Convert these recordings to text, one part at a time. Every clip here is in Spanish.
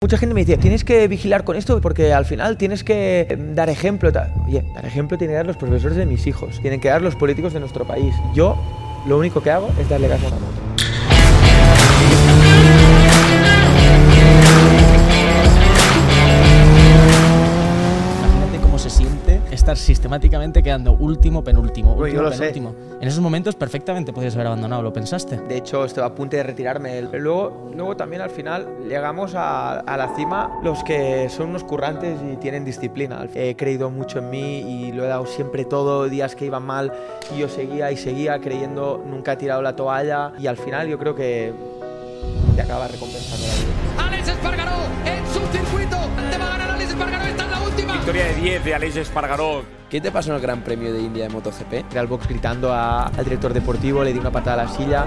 Mucha gente me dice, tienes que vigilar con esto porque al final tienes que dar ejemplo. Oye, dar ejemplo tienen que dar los profesores de mis hijos, tienen que dar los políticos de nuestro país. Yo lo único que hago es darle gas a una moto. Se siente estar sistemáticamente quedando último, penúltimo, último, penúltimo. En esos momentos perfectamente podías haber abandonado, ¿lo pensaste? De hecho, estaba a punto de retirarme. Pero luego también al final llegamos a la cima los que son unos currantes y tienen disciplina. He creído mucho en mí y lo he dado siempre todo, días que iban mal y yo seguía y seguía creyendo, nunca he tirado la toalla y al final yo creo que te acaba recompensando la vida. Aleix Espargaró en su circuito, te va a ganar Aleix Espargaró, está en la última. Victoria de 10 de Aleix Espargaró. ¿Qué te pasó en el Gran Premio de India de MotoGP? Entré al box gritando al director deportivo, le di una patada a la silla.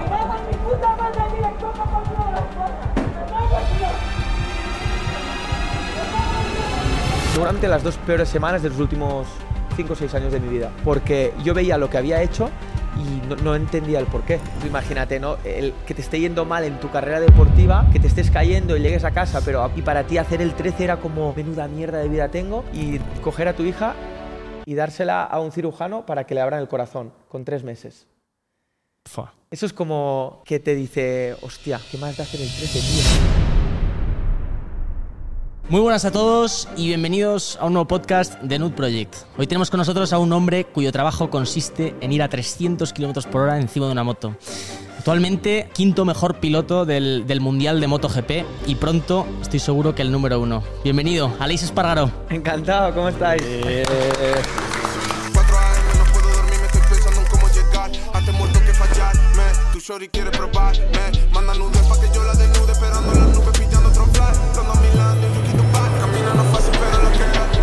Seguramente las 2 peores semanas de los últimos 5 o 6 años de mi vida, porque yo veía lo que había hecho y no entendía el porqué. Tú imagínate, ¿no? El que te esté yendo mal en tu carrera deportiva, que te estés cayendo y llegues a casa, pero y para ti hacer el 13 era como menuda mierda de vida tengo, y coger a tu hija y dársela a un cirujano para que le abran el corazón con 3 meses. Fua. Eso es como que te dice, hostia, ¿qué más da hacer el 13, tío? Muy buenas a todos y bienvenidos a un nuevo podcast de Nud Project. Hoy tenemos con nosotros a un hombre cuyo trabajo consiste en ir a 300 km/h encima de una moto. Actualmente, quinto mejor piloto del Mundial de MotoGP y pronto estoy seguro que el número 1. Bienvenido, Aleix Espargaró. Encantado, ¿cómo estáis? 4 AM, no puedo dormir, me estoy pensando en cómo llegar. Antes muerto que fallarme, tu shorty quiere probarme. Manda nudes pa' que yo la desnude, esperando en las nubes, pillando otro fly. Rondo a Milán y un poquito back. Camina no fácil, pero lo que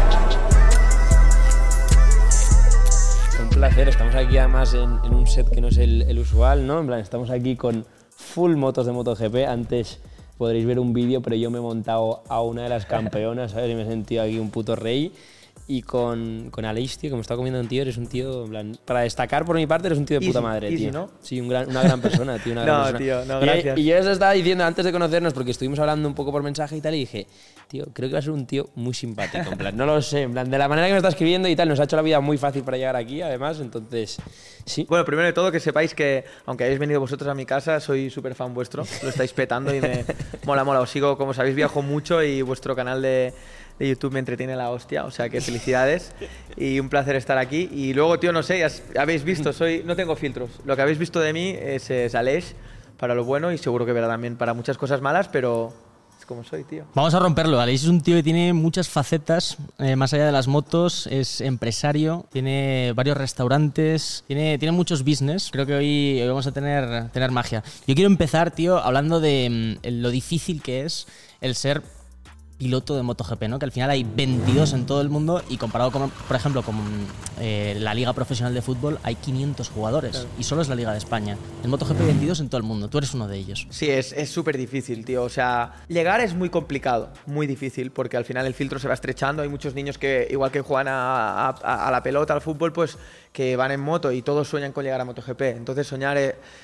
es. Un placer, estamos aquí además en un set que no es el usual, ¿no? En plan, estamos aquí con full motos de MotoGP. Antes podréis ver un vídeo, pero yo me he montado a una de las campeonas, ¿sabes? Y me he sentido aquí un puto rey. Y con Aleix, tío, que me está comiendo un tío, eres un tío, en plan, para destacar por mi parte, eres un tío de puta madre, easy, tío. ¿no? Sí, una gran persona, tío, una gran No, persona. tío, no, gracias. Y yo eso estaba diciendo antes de conocernos, porque estuvimos hablando un poco por mensaje y tal, y dije, tío, creo que va a ser un tío muy simpático, en plan, no lo sé, en plan, de la manera que me está escribiendo y tal, nos ha hecho la vida muy fácil para llegar aquí, además, entonces, sí. Bueno, primero de todo que sepáis que, aunque hayáis venido vosotros a mi casa, soy súper fan vuestro, lo estáis petando y me mola, os sigo, como sabéis, viajo mucho y vuestro canal de YouTube me entretiene la hostia, o sea que felicidades y un placer estar aquí. Y luego, tío, no sé, ya habéis visto, no tengo filtros, lo que habéis visto de mí es Aleix para lo bueno y seguro que verá también para muchas cosas malas, pero es como soy, tío. Vamos a romperlo. Aleix es un tío que tiene muchas facetas, más allá de las motos, es empresario, tiene varios restaurantes, tiene muchos business. Creo que hoy vamos a tener magia. Yo quiero empezar, tío, hablando de lo difícil que es el ser piloto de MotoGP, ¿no? Que al final hay 22 en todo el mundo y comparado con, por ejemplo, con la Liga Profesional de Fútbol hay 500 jugadores, claro. Y solo es la Liga de España. En MotoGP hay 22 en todo el mundo, tú eres uno de ellos. Sí, es súper difícil, tío. O sea, llegar es muy complicado, muy difícil, porque al final el filtro se va estrechando. Hay muchos niños que, igual que juegan a la pelota, al fútbol, pues que van en moto y todos sueñan con llegar a MotoGP. Entonces soñar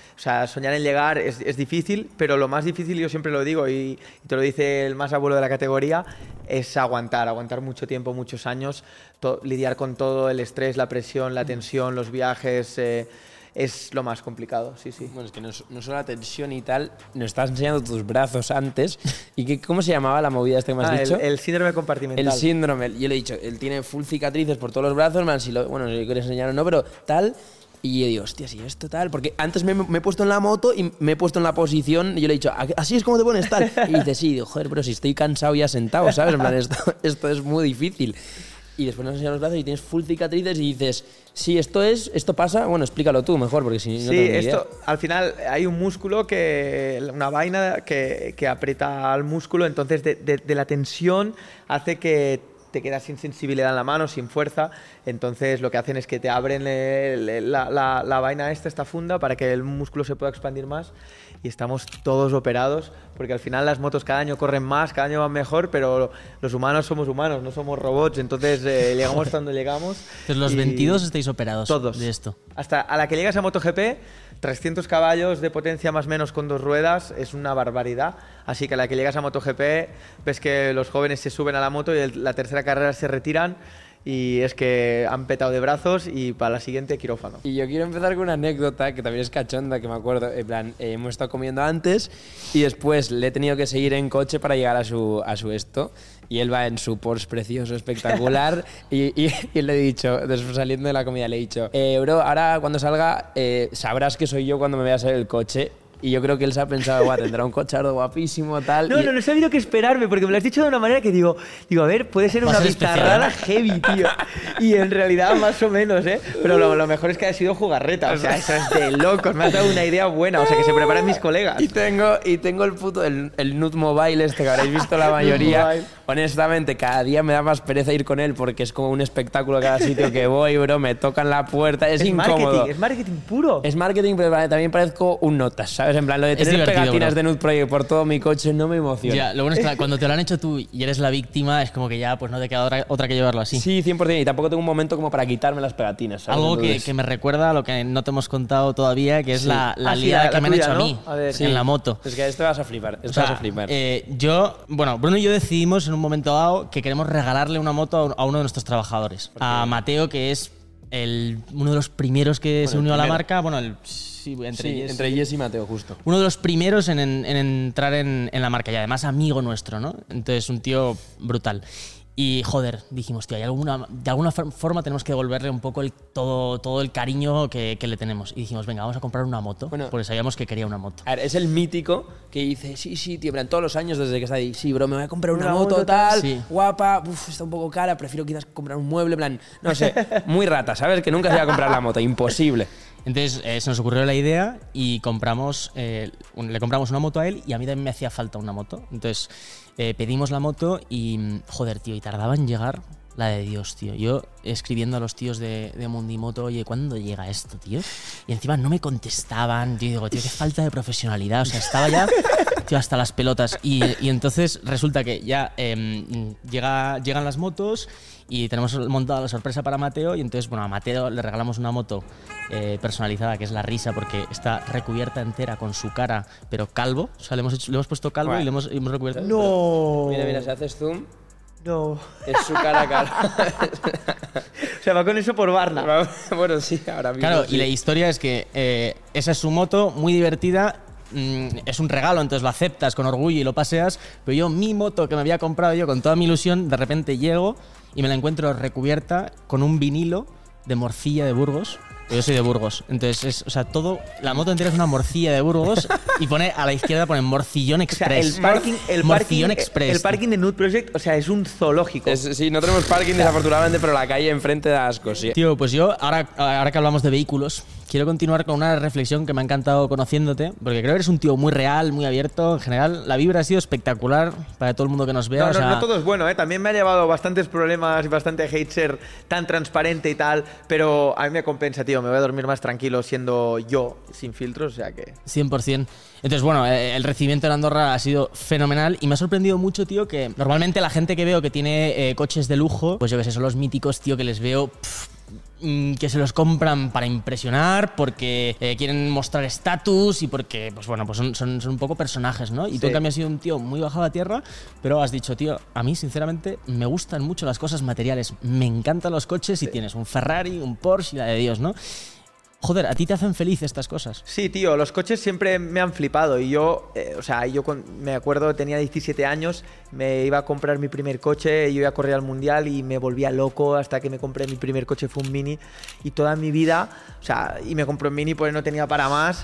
en llegar es difícil, pero lo más difícil, yo siempre lo digo y te lo dice el más abuelo de la categoría, es aguantar mucho tiempo, muchos años, lidiar con todo el estrés, la presión, la tensión, los viajes, es lo más complicado, sí. Bueno, es que no solo la tensión y tal, nos estás enseñando tus brazos antes. ¿Y ¿cómo se llamaba la movida esta que me has dicho? El síndrome compartimental. El síndrome, yo le he dicho, él tiene full cicatrices por todos los brazos, man, si lo quieres enseñar o no, pero tal. Y yo digo, hostia, si esto tal, porque antes me he puesto en la moto y me he puesto en la posición y yo le he dicho, así es como te pones tal. Y dice, sí, digo, joder, pero si estoy cansado ya sentado, ¿sabes? En plan, esto es muy difícil. Y después nos enseñan los brazos y tienes full cicatrices y dices, sí, esto pasa, bueno, explícalo tú mejor, porque si no tengo ni idea. Al final hay un músculo, una vaina que aprieta al músculo, entonces de la tensión hace que te quedas sin sensibilidad en la mano, sin fuerza, entonces lo que hacen es que te abren la vaina esta funda para que el músculo se pueda expandir más y estamos todos operados, porque al final las motos cada año corren más, cada año van mejor, pero los humanos somos humanos, no somos robots, entonces llegamos cuando llegamos. Entonces los 22 estáis operados todos de esto. Hasta a la que llegas a MotoGP, 300 caballos de potencia más o menos con 2 ruedas es una barbaridad. Así que a la que llegas a MotoGP ves que los jóvenes se suben a la moto y la tercera carrera se retiran y es que han petado de brazos y para la siguiente quirófano. Y yo quiero empezar con una anécdota que también es cachonda, que me acuerdo. En plan, hemos estado comiendo antes y después le he tenido que seguir en coche para llegar a su esto. Y él va en su Porsche precioso, espectacular. y le he dicho, después saliendo de la comida, le he dicho, bro, ahora cuando salga sabrás que soy yo cuando me veas en el coche. Y yo creo que él se ha pensado, guau, tendrá un cochardo guapísimo, tal. No he sabido qué esperarme, porque me lo has dicho de una manera que digo, a ver, puede ser una bizarrada heavy, tío. Y en realidad, más o menos, ¿eh? Pero lo mejor es que ha sido jugarreta, o sea, eso es de locos, me has dado una idea buena, o sea, que se preparen mis colegas. Y tengo el puto, el Nud Mobile este que habréis visto la mayoría. Honestamente, cada día me da más pereza ir con él porque es como un espectáculo cada sitio que voy, bro, me tocan la puerta, es incómodo. Es marketing puro. Es marketing, pero también parezco un notas, ¿sabes? En plan, lo de tener pegatinas de Nud Project por todo mi coche no me emociona. Ya, lo bueno es que cuando te lo han hecho tú y eres la víctima, es como que ya pues no te queda otra que llevarlo así. Sí, 100%. Y tampoco tengo un momento como para quitarme las pegatinas, ¿sabes? Algo que me recuerda a lo que no te hemos contado todavía, que es la liada que me han hecho, ¿no? A mí en la moto. Es que esto vas a flipar. Bruno y yo decidimos en un momento dado que queremos regalarle una moto a uno de nuestros trabajadores. A Mateo, que es uno de los primeros que se unió a la marca. Bueno, entre Jess y Mateo, justo. Uno de los primeros en entrar en la marca y además amigo nuestro, ¿no? Entonces, un tío brutal. Y, joder, dijimos, tío, de alguna forma tenemos que devolverle un poco todo el cariño que le tenemos. Y dijimos, venga, vamos a comprar una moto, porque sabíamos que quería una moto. A ver, es el mítico que dice, sí, tío, todos los años desde que está ahí, sí, bro, me voy a comprar una moto tal, guapa, está un poco cara, prefiero quizás comprar un mueble, no sé, muy rata, ¿sabes? Que nunca se iba a comprar la moto, imposible. Entonces se nos ocurrió la idea y le compramos una moto a él y a mí también me hacía falta una moto. Entonces pedimos la moto y, joder, tío, y tardaba en llegar la de Dios, tío. Yo escribiendo a los tíos de Mundimoto, oye, ¿cuándo llega esto, tío? Y encima no me contestaban. Yo digo, tío, qué falta de profesionalidad. O sea, estaba ya, tío, hasta las pelotas. Y entonces resulta que ya llegan las motos y tenemos montada la sorpresa para Mateo. Y entonces, bueno, a Mateo le regalamos una moto personalizada, que es la risa, porque está recubierta entera con su cara, pero calvo. O sea, le hemos puesto calvo y le hemos recubierto. ¡No! Mira, si haces zoom... No. Es su cara calva. O sea, va con eso por Barna. Bueno, sí, ahora mismo. Claro, sí. y la historia es que esa es su moto, muy divertida. Es un regalo, entonces lo aceptas con orgullo y lo paseas. Pero yo, mi moto que me había comprado yo con toda mi ilusión, de repente llego y me la encuentro recubierta con un vinilo de morcilla de Burgos. Yo soy de Burgos, entonces la moto entera es una morcilla de Burgos y pone a la izquierda Morcillón Express. O sea, Morcillón Express. El parking de Nud Project, o sea, es un zoológico. Sí, no tenemos parking desafortunadamente, pero la calle enfrente da asco, sí. Tío, pues yo, ahora que hablamos de vehículos, quiero continuar con una reflexión que me ha encantado conociéndote, porque creo que eres un tío muy real, muy abierto. En general, la vibra ha sido espectacular para todo el mundo que nos vea. No todo es bueno, ¿eh? También me ha llevado bastantes problemas y bastante hate ser tan transparente y tal, pero a mí me compensa, tío. Me voy a dormir más tranquilo siendo yo, sin filtros, o sea que... 100%. Entonces, bueno, el recibimiento en Andorra ha sido fenomenal y me ha sorprendido mucho, tío, que normalmente la gente que veo que tiene coches de lujo, pues yo que sé, son los míticos, tío, que les veo... que se los compran para impresionar, porque quieren mostrar estatus y porque, pues bueno, pues son un poco personajes, ¿no? Y tú en cambio has sido un tío muy bajado a tierra, pero has dicho, tío, a mí sinceramente me gustan mucho las cosas materiales, me encantan los coches y tienes un Ferrari, un Porsche y la de Dios, ¿no? Joder, ¿a ti te hacen feliz estas cosas? Sí, tío, los coches siempre me han flipado y yo, me acuerdo, tenía 17 años, me iba a comprar mi primer coche, yo iba a correr al Mundial y me volvía loco hasta que me compré mi primer coche, fue un Mini, y toda mi vida, y me compré un Mini porque no tenía para más.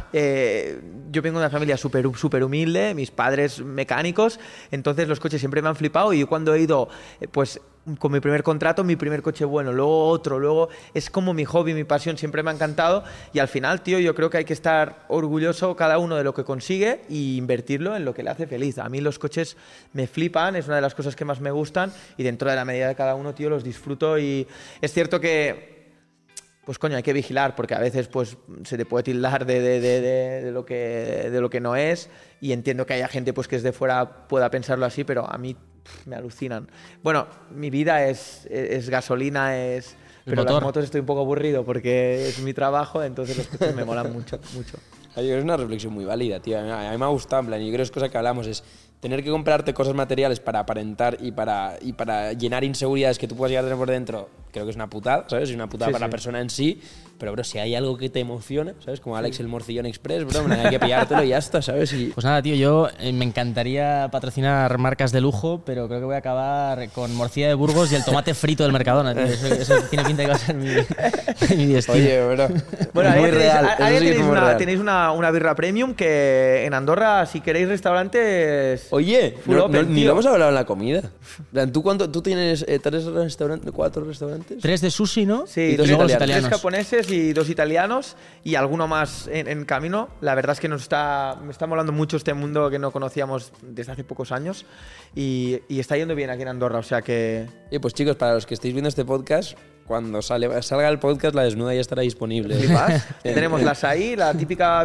Yo vengo de una familia súper humilde, mis padres mecánicos, entonces los coches siempre me han flipado y yo cuando he ido, con mi primer contrato, mi primer coche bueno, luego otro, luego es como mi hobby, mi pasión, siempre me ha encantado y al final, tío, yo creo que hay que estar orgulloso cada uno de lo que consigue y invertirlo en lo que le hace feliz. A mí los coches me flipan, es una de las cosas que más me gustan y dentro de la medida de cada uno, tío, los disfruto y es cierto que pues coño, hay que vigilar, porque a veces pues se te puede tildar de lo que no es, y entiendo que haya gente pues que desde fuera pueda pensarlo así, pero a mí me alucinan. Bueno, mi vida es gasolina, pero las motos estoy un poco aburrido porque es mi trabajo, entonces los coches me molan mucho. Es una reflexión muy válida, tío. A mí me ha gustado, en plan, y creo que es cosa que hablamos, es tener que comprarte cosas materiales para aparentar y para llenar inseguridades que tú puedas llegar a tener por dentro, creo que es una putada, ¿sabes? Es una putada para la persona en sí, pero, bro, si hay algo que te emociona, ¿sabes? Como Alex el Morcillón Express, bro, hay que pillártelo y ya está, ¿sabes? Pues nada, tío, yo me encantaría patrocinar marcas de lujo, pero creo que voy a acabar con morcilla de Burgos y el tomate frito del Mercadona, tío. Eso tiene pinta de que va a ser mi destino. Oye, bro, bueno, es muy real. Tenéis una birra premium que en Andorra, si queréis restaurantes... Oye, open, ni lo hemos hablado en la comida. ¿Tú tienes 3 restaurantes, 4 restaurantes? 3 de sushi, ¿no? Sí, y 2 italianos. 3 japoneses y 2 italianos y alguno más en camino. La verdad es que me está molando mucho este mundo que no conocíamos desde hace pocos años y está yendo bien aquí en Andorra, o sea que... Pues chicos, para los que estéis viendo este podcast, cuando salga el podcast, La Desnuda ya estará disponible. Tenemos las ahí, la típica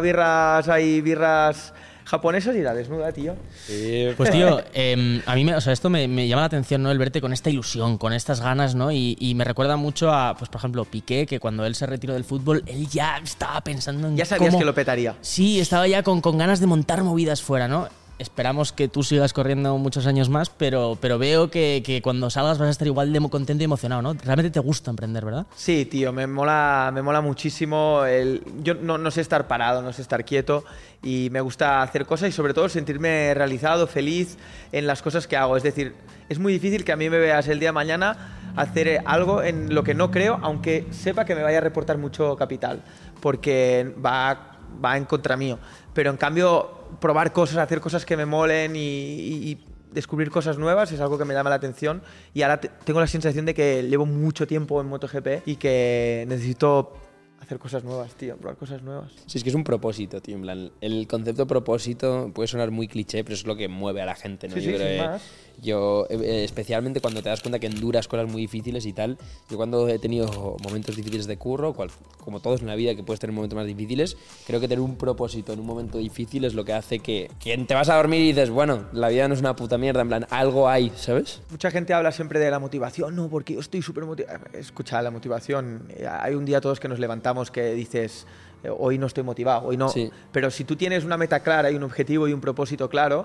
birras japonesas y La Desnuda, tío. Sí. Pues tío, a mí esto me llama la atención, ¿no? El verte con esta ilusión, con estas ganas, ¿no? Y me recuerda mucho a, pues por ejemplo, Piqué, que cuando él se retiró del fútbol, él ya estaba pensando en ya sabías cómo... que lo petaría. Sí, estaba ya con ganas de montar movidas fuera, ¿no? Esperamos que tú sigas corriendo muchos años más, pero veo que cuando salgas vas a estar igual de contento y emocionado, ¿no? Realmente te gusta emprender, ¿verdad? Sí, tío, me mola muchísimo. Yo no sé estar parado, no sé estar quieto y me gusta hacer cosas y sobre todo sentirme realizado, feliz en las cosas que hago. Es decir, es muy difícil que a mí me veas el día de mañana hacer algo en lo que no creo, aunque sepa que me vaya a reportar mucho capital, porque va en contra mío. Pero en cambio, probar cosas, hacer cosas que me molen y descubrir cosas nuevas es algo que me llama la atención. Y ahora tengo la sensación de que llevo mucho tiempo en MotoGP y que necesito hacer cosas nuevas, tío, probar cosas nuevas. Sí, es que es un propósito, tío. En plan, el concepto propósito puede sonar muy cliché, pero es lo que mueve a la gente, ¿no? Sí, Yo especialmente cuando te das cuenta que enduras cosas muy difíciles y tal, yo cuando he tenido momentos difíciles de curro, como todos en la vida que puedes tener momentos más difíciles, creo que tener un propósito en un momento difícil es lo que hace que te vas a dormir y dices, bueno, la vida no es una puta mierda, en plan, algo hay, ¿sabes? Mucha gente habla siempre de la motivación, no, porque yo estoy súper motivado. Escucha, la motivación, hay un día todos que nos levantamos que dices, hoy no estoy motivado, hoy no. Sí. Pero si tú tienes una meta clara y un objetivo y un propósito claro,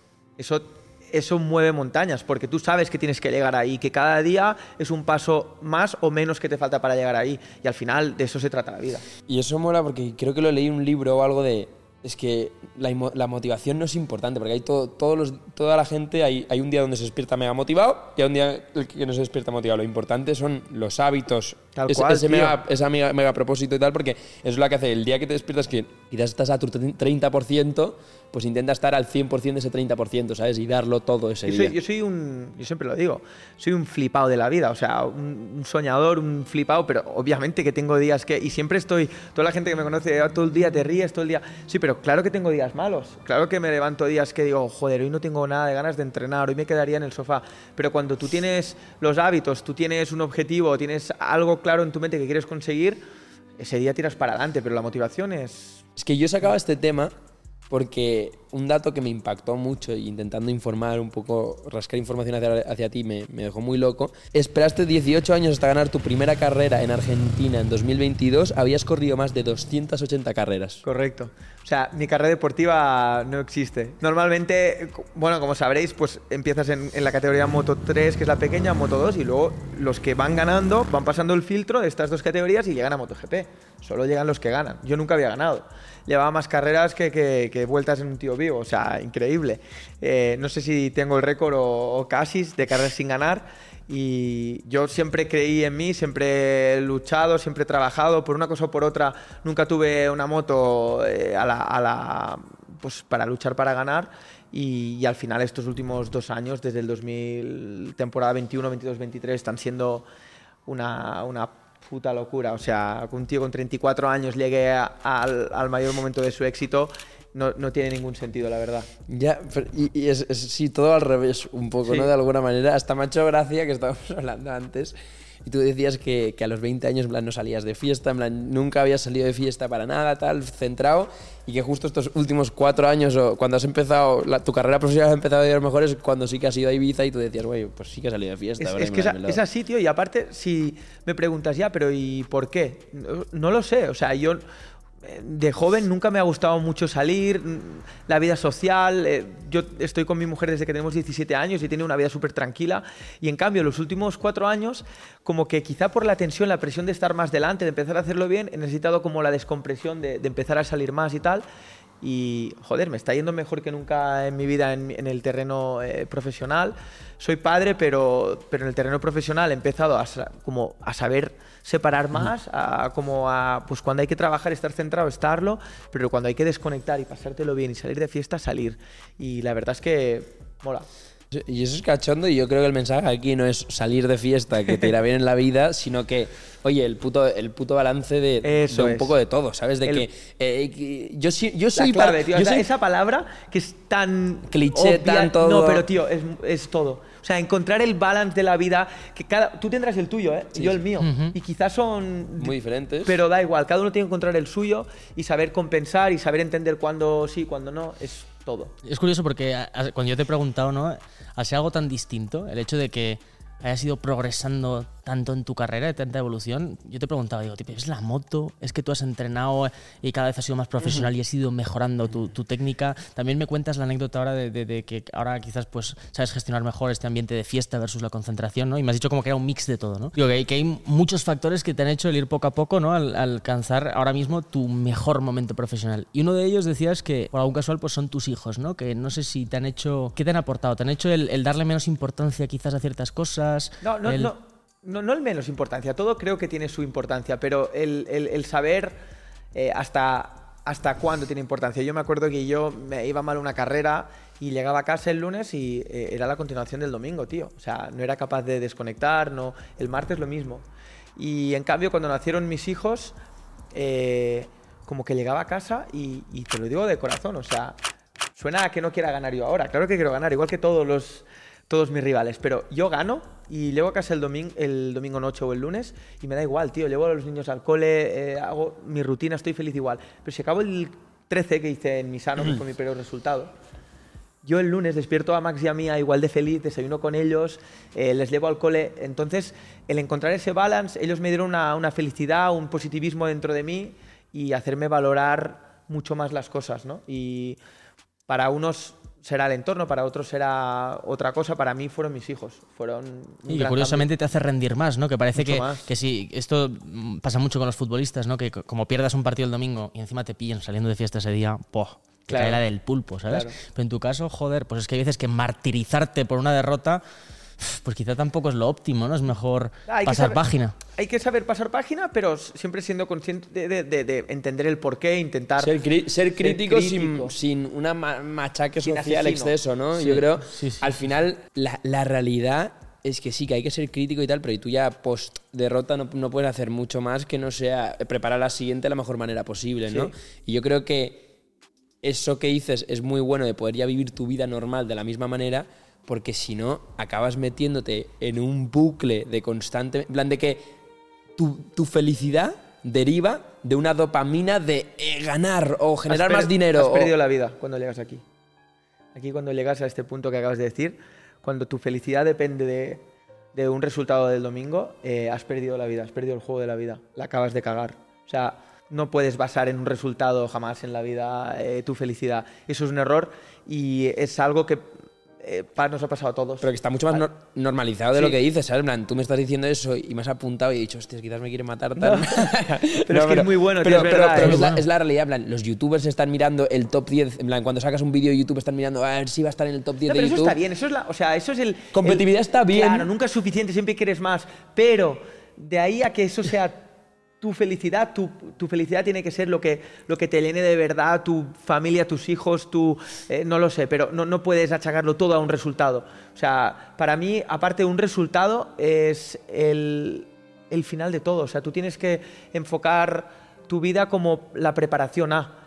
eso mueve montañas, porque tú sabes que tienes que llegar ahí, que cada día es un paso más o menos que te falta para llegar ahí, y al final de eso se trata la vida. Y eso mola porque creo que lo leí en un libro o algo de... Es que la motivación no es importante, porque hay toda la gente, hay un día donde se despierta mega motivado y hay un día que no se despierta motivado. Lo importante son los hábitos, ese mega propósito y tal, porque eso es lo que hace el día que te despiertas, que quizás estás a tu 30%, pues intenta estar al 100% de ese 30%, ¿sabes? Y darlo todo ese día. Yo siempre lo digo, soy un flipado de la vida, o sea, un soñador, un flipado, pero obviamente que tengo días y siempre estoy, toda la gente que me conoce, todo el día te ríes, todo el día, sí, pero claro que tengo días malos, claro que me levanto días que digo, joder, hoy no tengo nada de ganas de entrenar, hoy me quedaría en el sofá, pero cuando tú tienes los hábitos, tú tienes un objetivo, tienes algo claro en tu mente que quieres conseguir, ese día tiras para adelante, pero la motivación es... Es que yo sacaba este tema porque un dato que me impactó mucho y intentando informar un poco, rascar información hacia ti me dejó muy loco. Esperaste 18 años hasta ganar tu primera carrera en Argentina en 2022. Habías corrido más de 280 carreras. Correcto. O sea, mi carrera deportiva no existe. Normalmente, bueno, como sabréis, pues empiezas en la categoría Moto 3, que es la pequeña, Moto 2, y luego los que van ganando van pasando el filtro de estas dos categorías y llegan a MotoGP. Solo llegan los que ganan. Yo nunca había ganado. Llevaba más carreras que vueltas en un tío vivo, o sea, increíble. No sé si tengo el récord o casi de carreras sin ganar, y yo siempre creí en mí, siempre he luchado, siempre he trabajado por una cosa o por otra. Nunca tuve una moto pues para luchar para ganar, y al final estos últimos 2 años, desde el 2000, temporada 21, 22, 23, están siendo una puta locura. O sea, un tío con 34 años llegue al mayor momento de su éxito no tiene ningún sentido, la verdad. Ya, y es sí, todo al revés, un poco, Sí. ¿no? De alguna manera. Hasta me ha hecho gracia que estábamos hablando antes. Y tú decías que a los 20 años, en plan, no salías de fiesta, en plan, nunca habías salido de fiesta para nada, tal, centrado. Y que justo estos últimos 4 años, o cuando has empezado, tu carrera profesional ha empezado a ir mejor, es cuando sí que has ido a Ibiza y tú decías, güey, pues sí que has salido de fiesta. ¿verdad? Es que es así, tío. Y aparte, si me preguntas ya, pero ¿y por qué? No lo sé. O sea, yo de joven nunca me ha gustado mucho salir, la vida social. Yo estoy con mi mujer desde que tenemos 17 años y tiene una vida súper tranquila. Y en cambio, los últimos 4 años, como que quizá por la tensión, la presión de estar más delante, de empezar a hacerlo bien, he necesitado como la descompresión de empezar a salir más y tal. Y, joder, me está yendo mejor que nunca en mi vida en el terreno profesional. Soy padre, pero en el terreno profesional he empezado como a saber separar más, pues cuando hay que trabajar, estar centrado, estarlo, pero cuando hay que desconectar y pasártelo bien y salir de fiesta, salir. Y la verdad es que mola. Y eso es cachondo, y yo creo que el mensaje aquí no es salir de fiesta, que te irá bien en la vida, sino que, oye, el puto balance de un poco de todo, ¿sabes? De que yo soy... La clave, tío, esa palabra que es tan cliché, obvia, tan todo... No, pero tío, es todo. O sea, encontrar el balance de la vida, que tú tendrás el tuyo, ¿eh? Sí, yo sí. el mío. Y quizás son... Muy diferentes. Pero da igual, cada uno tiene que encontrar el suyo y saber compensar y saber entender cuándo sí, cuándo no, es todo. Es curioso porque cuando yo te he preguntado, ¿no? Al ser algo tan distinto, el hecho de que hayas ido progresando tanto en tu carrera, de tanta evolución, yo te preguntaba, digo, tipo, ¿es la moto? ¿Es que tú has entrenado y cada vez has sido más profesional y has ido mejorando tu técnica? También me cuentas la anécdota ahora de que ahora quizás pues sabes gestionar mejor este ambiente de fiesta versus la concentración, ¿no? Y me has dicho como que era un mix de todo, ¿no? Digo, que hay muchos factores que te han hecho el ir poco a poco, ¿no? Al alcanzar ahora mismo tu mejor momento profesional. Y uno de ellos decías que, por algún casual, pues son tus hijos, ¿no? Que no sé si te han hecho... ¿Qué te han aportado? ¿Te han hecho el darle menos importancia quizás a ciertas cosas? No el menos importancia, todo creo que tiene su importancia, pero el saber hasta cuándo tiene importancia. Yo me acuerdo que yo me iba mal una carrera y llegaba a casa el lunes y era la continuación del domingo, tío. O sea, no era capaz de desconectar, el martes lo mismo. Y en cambio, cuando nacieron mis hijos, como que llegaba a casa y te lo digo de corazón, o sea, suena a que no quiera ganar yo ahora. Claro que quiero ganar, igual que todos mis rivales, pero yo gano y llego a casa el domingo noche o el lunes y me da igual, tío. Llevo a los niños al cole, hago mi rutina, estoy feliz igual. Pero si acabo el 13 que hice en Misano, que fue mi peor resultado, yo el lunes despierto a Max y a Mía igual de feliz, desayuno con ellos, les llevo al cole. Entonces, el encontrar ese balance, ellos me dieron una felicidad, un positivismo dentro de mí y hacerme valorar mucho más las cosas, ¿no? Y para unos será el entorno, para otros será otra cosa, para mí fueron mis hijos. Y que curiosamente te hace rendir más, ¿no? Que parece que sí, esto pasa mucho con los futbolistas, ¿no? Que como pierdas un partido el domingo y encima te pillan saliendo de fiesta ese día, ¡poh! Te cae la del pulpo, ¿sabes? Claro. Pero en tu caso, joder, pues es que hay veces que martirizarte por una derrota, pues quizá tampoco es lo óptimo, ¿no? Es mejor pasar página. Hay que saber pasar página, pero siempre siendo consciente de entender el porqué, intentar... Ser crítico sin una machaque social exceso, ¿no? Sí, yo creo, sí. Al final, la realidad es que sí, que hay que ser crítico y tal, pero tú ya post derrota no puedes hacer mucho más que no sea preparar la siguiente de la mejor manera posible, ¿no? Sí. Y yo creo que eso que dices es muy bueno de poder ya vivir tu vida normal de la misma manera, porque si no, acabas metiéndote en un bucle de constante... En plan de que tu felicidad deriva de una dopamina de ganar o generar más dinero. Has perdido la vida cuando llegas aquí. Aquí cuando llegas a este punto que acabas de decir, cuando tu felicidad depende de un resultado del domingo, has perdido la vida, has perdido el juego de la vida. La acabas de cagar. O sea, no puedes basar en un resultado jamás en la vida tu felicidad. Eso es un error y es algo que nos ha pasado a todos. Pero que está mucho más normalizado de lo que dices, ¿sabes? En plan, tú me estás diciendo eso y me has apuntado y he dicho, hostia, quizás me quieren matar. Tal. No. pero es que es muy bueno, tío, es verdad. Pero es la realidad, en plan, los youtubers están mirando el top 10, en plan, cuando sacas un vídeo de YouTube están mirando a ver si va a estar en el top 10 de YouTube. Pero eso está bien, eso es el... Competitividad está bien. Claro, nunca es suficiente, siempre quieres más, pero de ahí a que eso sea tu felicidad, tu felicidad tiene que ser lo que te llene de verdad, tu familia, tus hijos, no lo sé, pero no puedes achacarlo todo a un resultado. O sea, para mí, aparte de un resultado, es el final de todo. O sea, tú tienes que enfocar tu vida como la preparación a.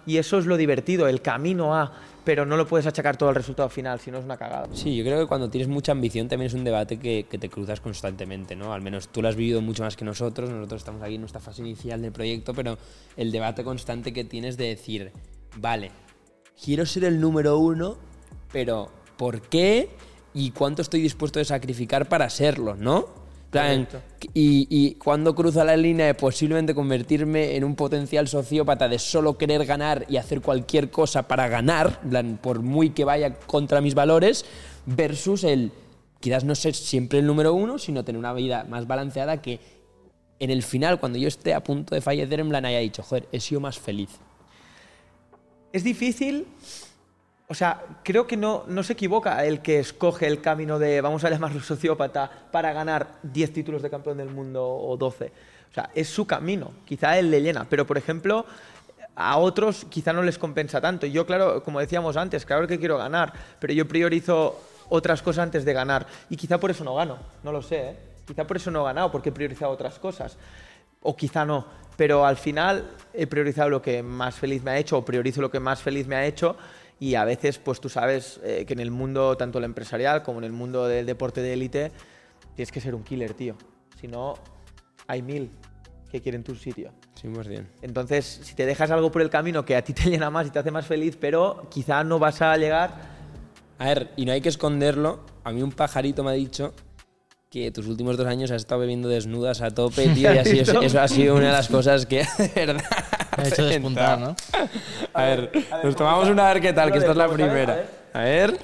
y eso es lo divertido, el camino a, pero no lo puedes achacar todo al resultado final, si no es una cagada. Sí, yo creo que cuando tienes mucha ambición también es un debate que te cruzas constantemente, ¿no? Al menos tú lo has vivido mucho más que nosotros estamos aquí en nuestra fase inicial del proyecto, pero el debate constante que tienes de decir, vale, quiero ser el número 1, pero ¿por qué? ¿Y cuánto estoy dispuesto a sacrificar para serlo, no? Plan, y cuando cruza la línea de posiblemente convertirme en un potencial sociópata de solo querer ganar y hacer cualquier cosa para ganar, plan, por muy que vaya contra mis valores, versus el quizás no ser siempre el número 1, sino tener una vida más balanceada que en el final, cuando yo esté a punto de fallecer, en plan haya dicho, joder, he sido más feliz. Es difícil. O sea, creo que no se equivoca el que escoge el camino de, vamos a llamarlo sociópata, para ganar 10 títulos de campeón del mundo o 12. O sea, es su camino. Quizá él le llena. Pero, por ejemplo, a otros quizá no les compensa tanto. Yo, claro, como decíamos antes, claro que quiero ganar, pero yo priorizo otras cosas antes de ganar. Y quizá por eso no gano. No lo sé, ¿eh? Quizá por eso no he ganado, porque he priorizado otras cosas. O quizá no. Pero al final he priorizado lo que más feliz me ha hecho, o priorizo lo que más feliz me ha hecho. Y a veces, pues tú sabes que en el mundo, tanto el empresarial como en el mundo del deporte de élite, tienes que ser un killer, tío. Si no, hay 1000 que quieren tu sitio. 100%. Entonces, si te dejas algo por el camino que a ti te llena más y te hace más feliz, pero quizá no vas a llegar... A ver, y no hay que esconderlo. A mí un pajarito me ha dicho que tus últimos 2 años has estado bebiendo desnudas a tope, tío, y así eso ha sido una de las cosas que, de verdad... Me ha hecho despuntar, ¿no? A ver, nos tomamos una a ver qué tal, que esta es la primera. A ver.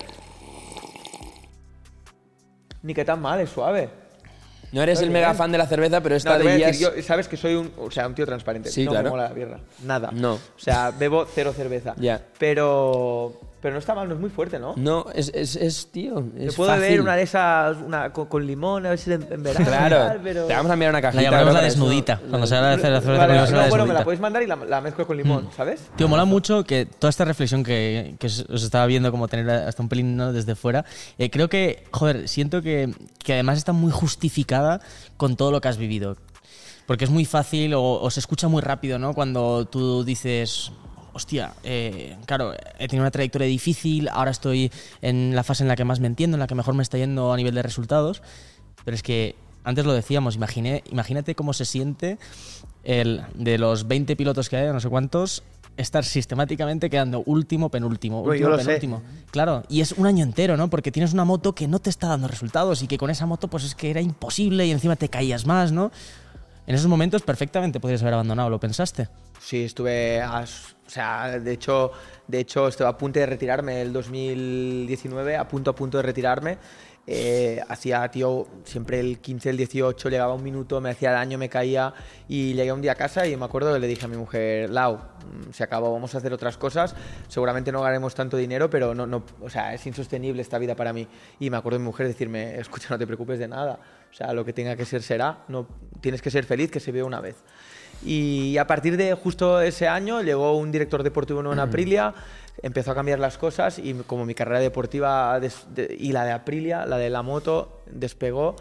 Ni que tan mal, es suave. No eres el mega fan de la cerveza, pero esta No, te voy a dirías... decir, yo, sabes que soy un tío transparente. Sí, no claro. me mola la birra. Nada. No. O sea, bebo 0 cerveza. Ya. Pero no está mal, no es muy fuerte, ¿no? No, tío, Me es puedo fácil. beber una de esas con limón, a ver si en verano. Claro, tal, pero... te vamos a enviar una La cajita. llamaremos ¿no? la Para eso. desnudita. Cuando se habla de cerveza, Vale, ponemos la no, bueno, me desnudita. la puedes mandar y la mezclo con limón, ¿sabes? Tío, mola mucho que toda esta reflexión que os estaba viendo como tener hasta un pelín, ¿no?, desde fuera, creo que, joder, siento que además está muy justificada con todo lo que has vivido. Porque es muy fácil o se escucha muy rápido, ¿no? Cuando tú dices... Hostia, claro, he tenido una trayectoria difícil, ahora estoy en la fase en la que más me entiendo, en la que mejor me está yendo a nivel de resultados, pero es que antes lo decíamos, imagínate cómo se siente de los 20 pilotos que hay, no sé cuántos, estar sistemáticamente quedando último, penúltimo, Yo lo sé. penúltimo. Claro, y es un año entero, ¿no? Porque tienes una moto que no te está dando resultados y que con esa moto pues es que era imposible y encima te caías más, ¿no? En esos momentos perfectamente podrías haber abandonado, ¿lo pensaste? Sí, estuve... O sea, de hecho estuve a punto de retirarme el 2019, a punto de retirarme. Hacía, tío, siempre el 15, el 18, llegaba un minuto, me hacía daño, me caía y llegué un día a casa y me acuerdo que le dije a mi mujer, Lau, se acabó, vamos a hacer otras cosas, seguramente no ganaremos tanto dinero, pero no, o sea, es insostenible esta vida para mí. Y me acuerdo de mi mujer decirme, escucha, no te preocupes de nada, o sea, lo que tenga que ser será, no, tienes que ser feliz, que se ve una vez. Y a partir de justo ese año llegó un director deportivo nuevo en Aprilia, empezó a cambiar las cosas y como mi carrera deportiva y la de Aprilia, la de la moto, despegó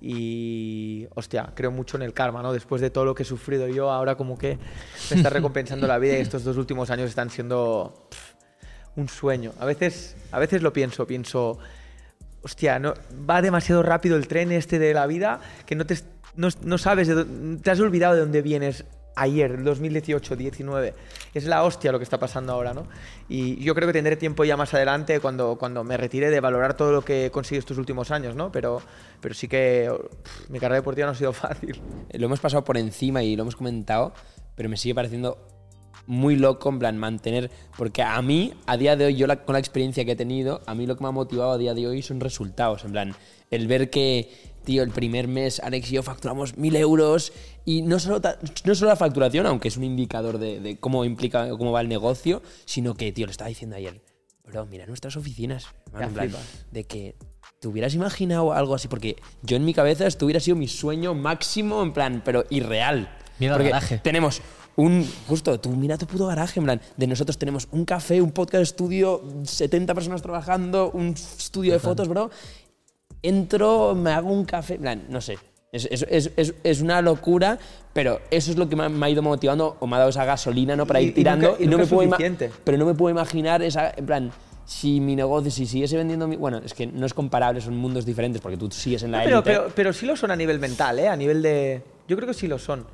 y, hostia, creo mucho en el karma, ¿no? Después de todo lo que he sufrido yo, ahora como que me está recompensando la vida y estos 2 últimos años están siendo un sueño. A veces lo pienso, hostia, no, va demasiado rápido el tren este de la vida que no sabes, te has olvidado de dónde vienes ayer, el 2018-19. Es la hostia lo que está pasando ahora, ¿no? Y yo creo que tendré tiempo ya más adelante, cuando me retire, de valorar todo lo que he conseguido estos últimos años, ¿no? Pero sí que mi carrera deportiva no ha sido fácil. Lo hemos pasado por encima y lo hemos comentado, pero me sigue pareciendo muy loco, en plan, mantener... Porque a mí, a día de hoy, con la experiencia que he tenido, a mí lo que me ha motivado a día de hoy son resultados, en plan, el ver que... Tío, el primer mes Alex y yo facturamos 1.000 euros y no solo la facturación, aunque es un indicador de cómo va el negocio, sino que, tío, le estaba diciendo ayer, bro, mira nuestras oficinas, hermano, en plan, de que te hubieras imaginado algo así, porque yo en mi cabeza esto hubiera sido mi sueño máximo, en plan, pero irreal. Mira el garaje. Tenemos tú mira tu puto garaje, en plan, de nosotros tenemos un café, un podcast estudio, 70 personas trabajando, un estudio de fotos, bro. Entro, me hago un café, plan, no sé. Es una locura, pero eso es lo que me ha ido motivando o me ha dado esa gasolina, ¿no? Para ir tirando. Y no me puedo pero no me puedo imaginar esa, en plan, si mi negocio, si siguiese vendiendo bueno, es que no es comparable, son mundos diferentes porque tú sigues en la élite. Pero sí lo son a nivel mental, ¿eh? A nivel de... Yo creo que sí lo son.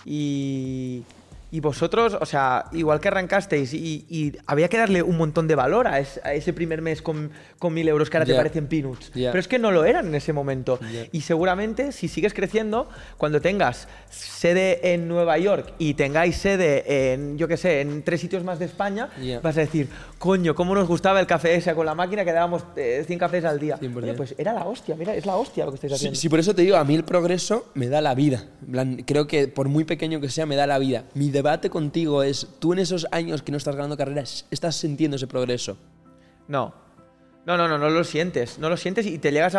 Y vosotros, o sea, igual que arrancasteis y había que darle un montón de valor a ese primer mes con 1.000 euros que ahora te parecen peanuts. Pero es que no lo eran en ese momento. Y seguramente, si sigues creciendo, cuando tengas sede en Nueva York y tengáis sede en, yo qué sé, en 3 sitios más de España, vas a decir, coño, cómo nos gustaba el café ese con la máquina que dábamos 100 cafés al día. Oye, pues era la hostia, mira, es la hostia lo que estáis haciendo. Sí, por eso te digo, a mí el progreso me da la vida. En plan, creo que por muy pequeño que sea, me da la vida. Mi debate contigo es, tú en esos años que no estás ganando carreras, ¿estás sintiendo ese progreso? No lo sientes. No lo sientes y te llegas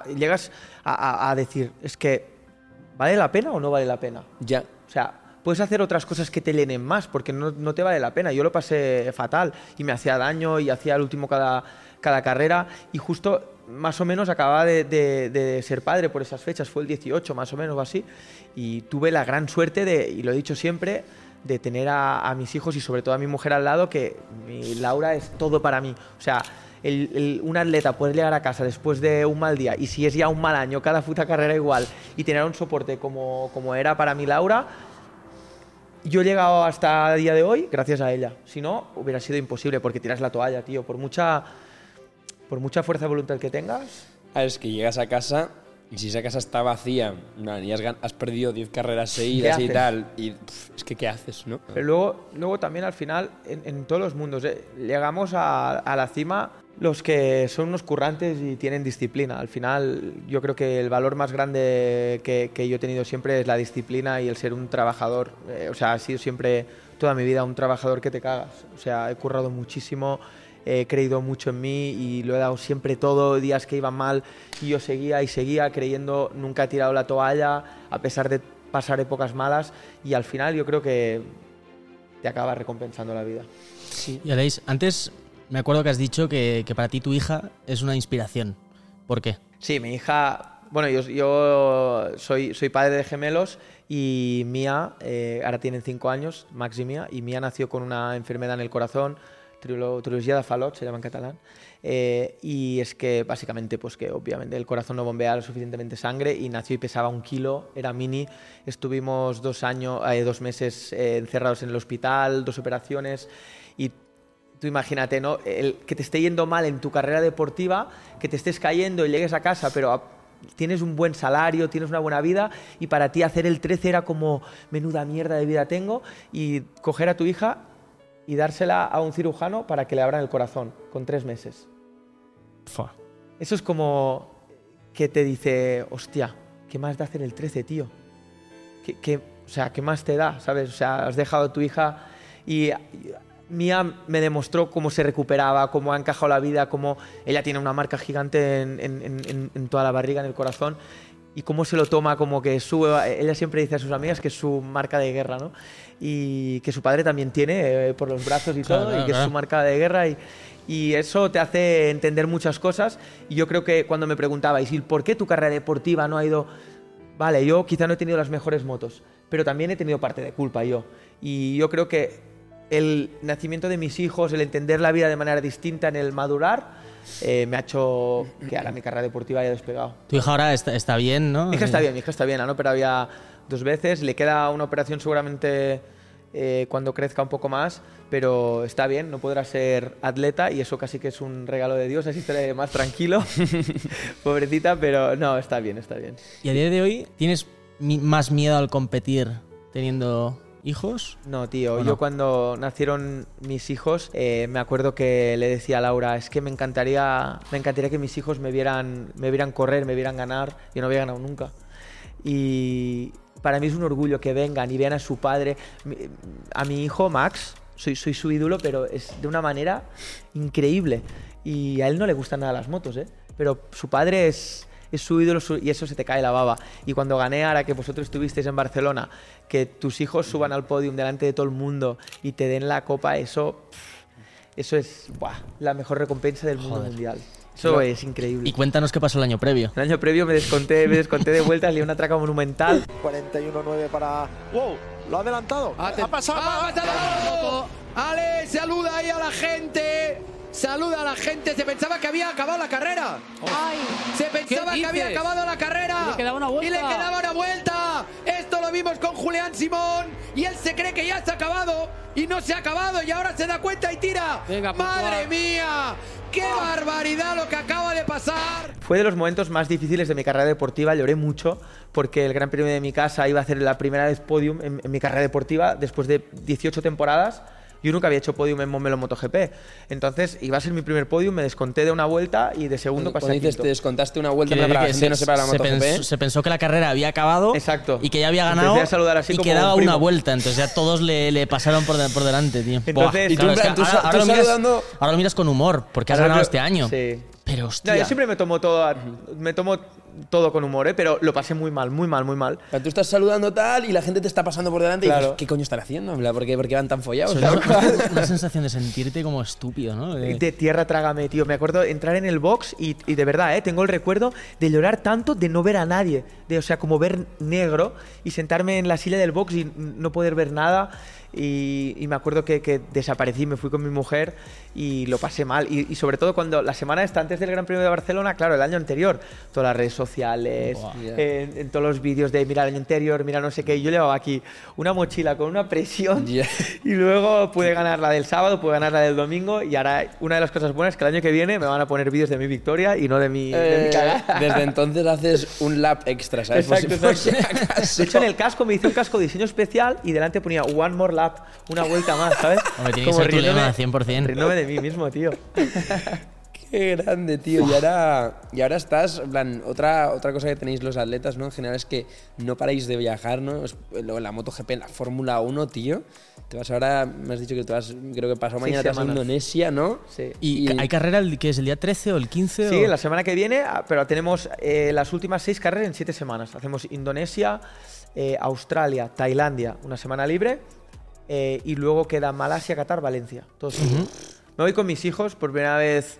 a decir, es que, ¿vale la pena o no vale la pena? Ya. O sea, puedes hacer otras cosas que te llenen más porque no te vale la pena. Yo lo pasé fatal y me hacía daño y hacía el último cada carrera y justo más o menos acababa de ser padre por esas fechas, fue el 18 más o menos o así, y tuve la gran suerte y lo he dicho siempre, de tener a mis hijos y sobre todo a mi mujer al lado, que mi Laura es todo para mí. O sea, un atleta poder llegar a casa después de un mal día y si es ya un mal año, cada puta carrera igual, y tener un soporte como era para mi Laura, yo he llegado hasta el día de hoy gracias a ella. Si no, hubiera sido imposible porque tiras la toalla, tío. Por mucha fuerza de voluntad que tengas... Es que llegas a casa y si esa casa está vacía y has perdido 10 carreras seguidas y tal, y es que ¿qué haces, no? Pero luego también al final, en todos los mundos, llegamos a la cima los que son unos currantes y tienen disciplina. Al final yo creo que el valor más grande que yo he tenido siempre es la disciplina y el ser un trabajador. O sea, he sido siempre toda mi vida un trabajador que te cagas. O sea, he currado muchísimo, he creído mucho en mí y lo he dado siempre todo, días que iban mal y yo seguía creyendo, nunca he tirado la toalla a pesar de pasar épocas malas y al final yo creo que te acaba recompensando la vida. Sí. Y Aleix, antes me acuerdo que has dicho que para ti tu hija es una inspiración. ¿Por qué? Sí, mi hija... Bueno, yo soy padre de gemelos y Mía, ahora tienen 5 años, Max y Mía, y Mía nació con una enfermedad en el corazón, trilogia de Fallot, se llama en catalán, y es que básicamente pues que obviamente el corazón no bombea lo suficientemente sangre y nació y pesaba 1 kilo, era mini, estuvimos 2 meses encerrados en el hospital, 2 operaciones y tú imagínate, ¿no? Que te esté yendo mal en tu carrera deportiva, que te estés cayendo y llegues a casa, pero tienes un buen salario, tienes una buena vida y para ti hacer el 13 era como menuda mierda de vida tengo y coger a tu hija y dársela a un cirujano para que le abran el corazón con 3 meses. Fua. Eso es como que te dice, hostia, ¿qué más da hacer el 13, tío? O sea, ¿qué más te da? ¿Sabes? O sea, has dejado a tu hija y Mía me demostró cómo se recuperaba, cómo ha encajado la vida, cómo ella tiene una marca gigante en toda la barriga, en el corazón, y cómo se lo toma como que ella siempre dice a sus amigas que es su marca de guerra, ¿no? Y que su padre también tiene por los brazos y todo, y que es su marca de guerra y eso te hace entender muchas cosas. Y yo creo que cuando me preguntabais, ¿y por qué tu carrera deportiva no ha ido? Vale, yo quizá no he tenido las mejores motos, pero también he tenido parte de culpa yo. Y yo creo que el nacimiento de mis hijos, el entender la vida de manera distinta, en el madurar, me ha hecho que ahora mi carrera deportiva haya despegado. Tu hija ahora está bien, ¿no? Mi hija está bien. Han operado ya 2 veces. Le queda una operación seguramente cuando crezca un poco más, pero está bien, no podrá ser atleta y eso casi que es un regalo de Dios, así estaré más tranquilo. Pobrecita, pero no, está bien. ¿Y a día de hoy tienes más miedo al competir teniendo hijos? No, tío. ¿O no? Yo cuando nacieron mis hijos, me acuerdo que le decía a Laura, es que me encantaría que mis hijos me vieran correr, me vieran ganar. Yo no había ganado nunca. Y para mí es un orgullo que vengan y vean a su padre. A mi hijo, Max, soy su ídolo, pero es de una manera increíble. Y a él no le gustan nada las motos, pero su padre es su ídolo y eso se te cae la baba. Y cuando gané, ahora que vosotros estuvisteis en Barcelona, que tus hijos suban al podium delante de todo el mundo y te den la copa, eso es la mejor recompensa del mundo mundial. Eso es increíble. Y cuéntanos qué pasó el año previo. El año previo me desconté de vueltas, lié una traca monumental. 41-9 para... ¡Wow! Lo ha adelantado. Ha pasado. Ale, saluda ahí a la gente. Saluda a la gente. Se pensaba que había acabado la carrera. Se pensaba que había acabado la carrera. Y le quedaba una vuelta. Esto lo vimos con Julián Simón. Y él se cree que ya se ha acabado. Y no se ha acabado. Y ahora se da cuenta y tira. Venga, ¡madre mía! ¡Qué barbaridad lo que acaba de pasar! Fue de los momentos más difíciles de mi carrera deportiva. Lloré mucho porque el Gran Premio de mi casa iba a hacer la primera vez podium en mi carrera deportiva después de 18 temporadas. Yo nunca había hecho podium en Montmeló MotoGP. Entonces iba a ser mi primer podium, me desconté de una vuelta y de segundo pasé a dices quinto. te descontaste una vuelta para que la gente no sepa la MotoGP. Se pensó que la carrera había acabado. Exacto. Y que ya había ganado. Empecé a saludar así y como quedaba un primo. una vuelta. Entonces ya todos le pasaron por delante, tío. Entonces, y tú, Claro, es que tú ahora lo saludando... ahora lo miras con humor, porque has Ahora ganado lo- este año. Sí. Pero hostia. No, yo siempre me tomo todo con humor, pero lo pasé muy mal. O sea, tú estás saludando tal y la gente te está pasando por delante y Claro. dices, ¿qué coño están haciendo? En plan, ¿Por qué van tan follados? Sobre todo una sensación de sentirte como estúpido, ¿no? De tierra trágame, tío. Me acuerdo entrar en el box y de verdad, tengo el recuerdo de llorar tanto de no ver a nadie. O sea, como ver negro y sentarme en la silla del box y no poder ver nada. Y me acuerdo que desaparecí, me fui con mi mujer y lo pasé mal. Y sobre todo cuando la semana esta antes del Gran Premio de Barcelona, claro, el año anterior, todas las redes sociales, en todos los vídeos de mira el año anterior, mira no sé qué. Y yo llevaba aquí una mochila con una presión Yeah. y luego pude ganar la del sábado, pude ganar la del domingo y ahora una de las cosas buenas es que el año que viene me van a poner vídeos de mi victoria y no de mi cagada. Desde entonces haces un lap extra, ¿sabes? Exacto, Por si exacto. acaso. De hecho, en el casco me hice un casco de diseño especial y delante ponía one more lap, una vuelta más, ¿sabes? Hombre, tiene que ser tu lema, 100%. riéndome de mí mismo, tío. Qué grande, tío. Y ahora estás, en plan, otra cosa que tenéis los atletas, ¿no? En general es que no paráis de viajar, ¿no? La MotoGP, la Fórmula 1, tío. Te vas ahora, me has dicho que te vas, creo que pasado mañana te vas a semanas. Indonesia, ¿no? Sí. ¿Y hay carrera que es el día 13 o el 15? Sí, o... la semana que viene, pero tenemos las últimas 6 carreras en 7 semanas. Hacemos Indonesia, Australia, Tailandia, una semana libre, y luego queda Malasia, Qatar, Valencia. Todos seguidos. Me voy con mis hijos por primera vez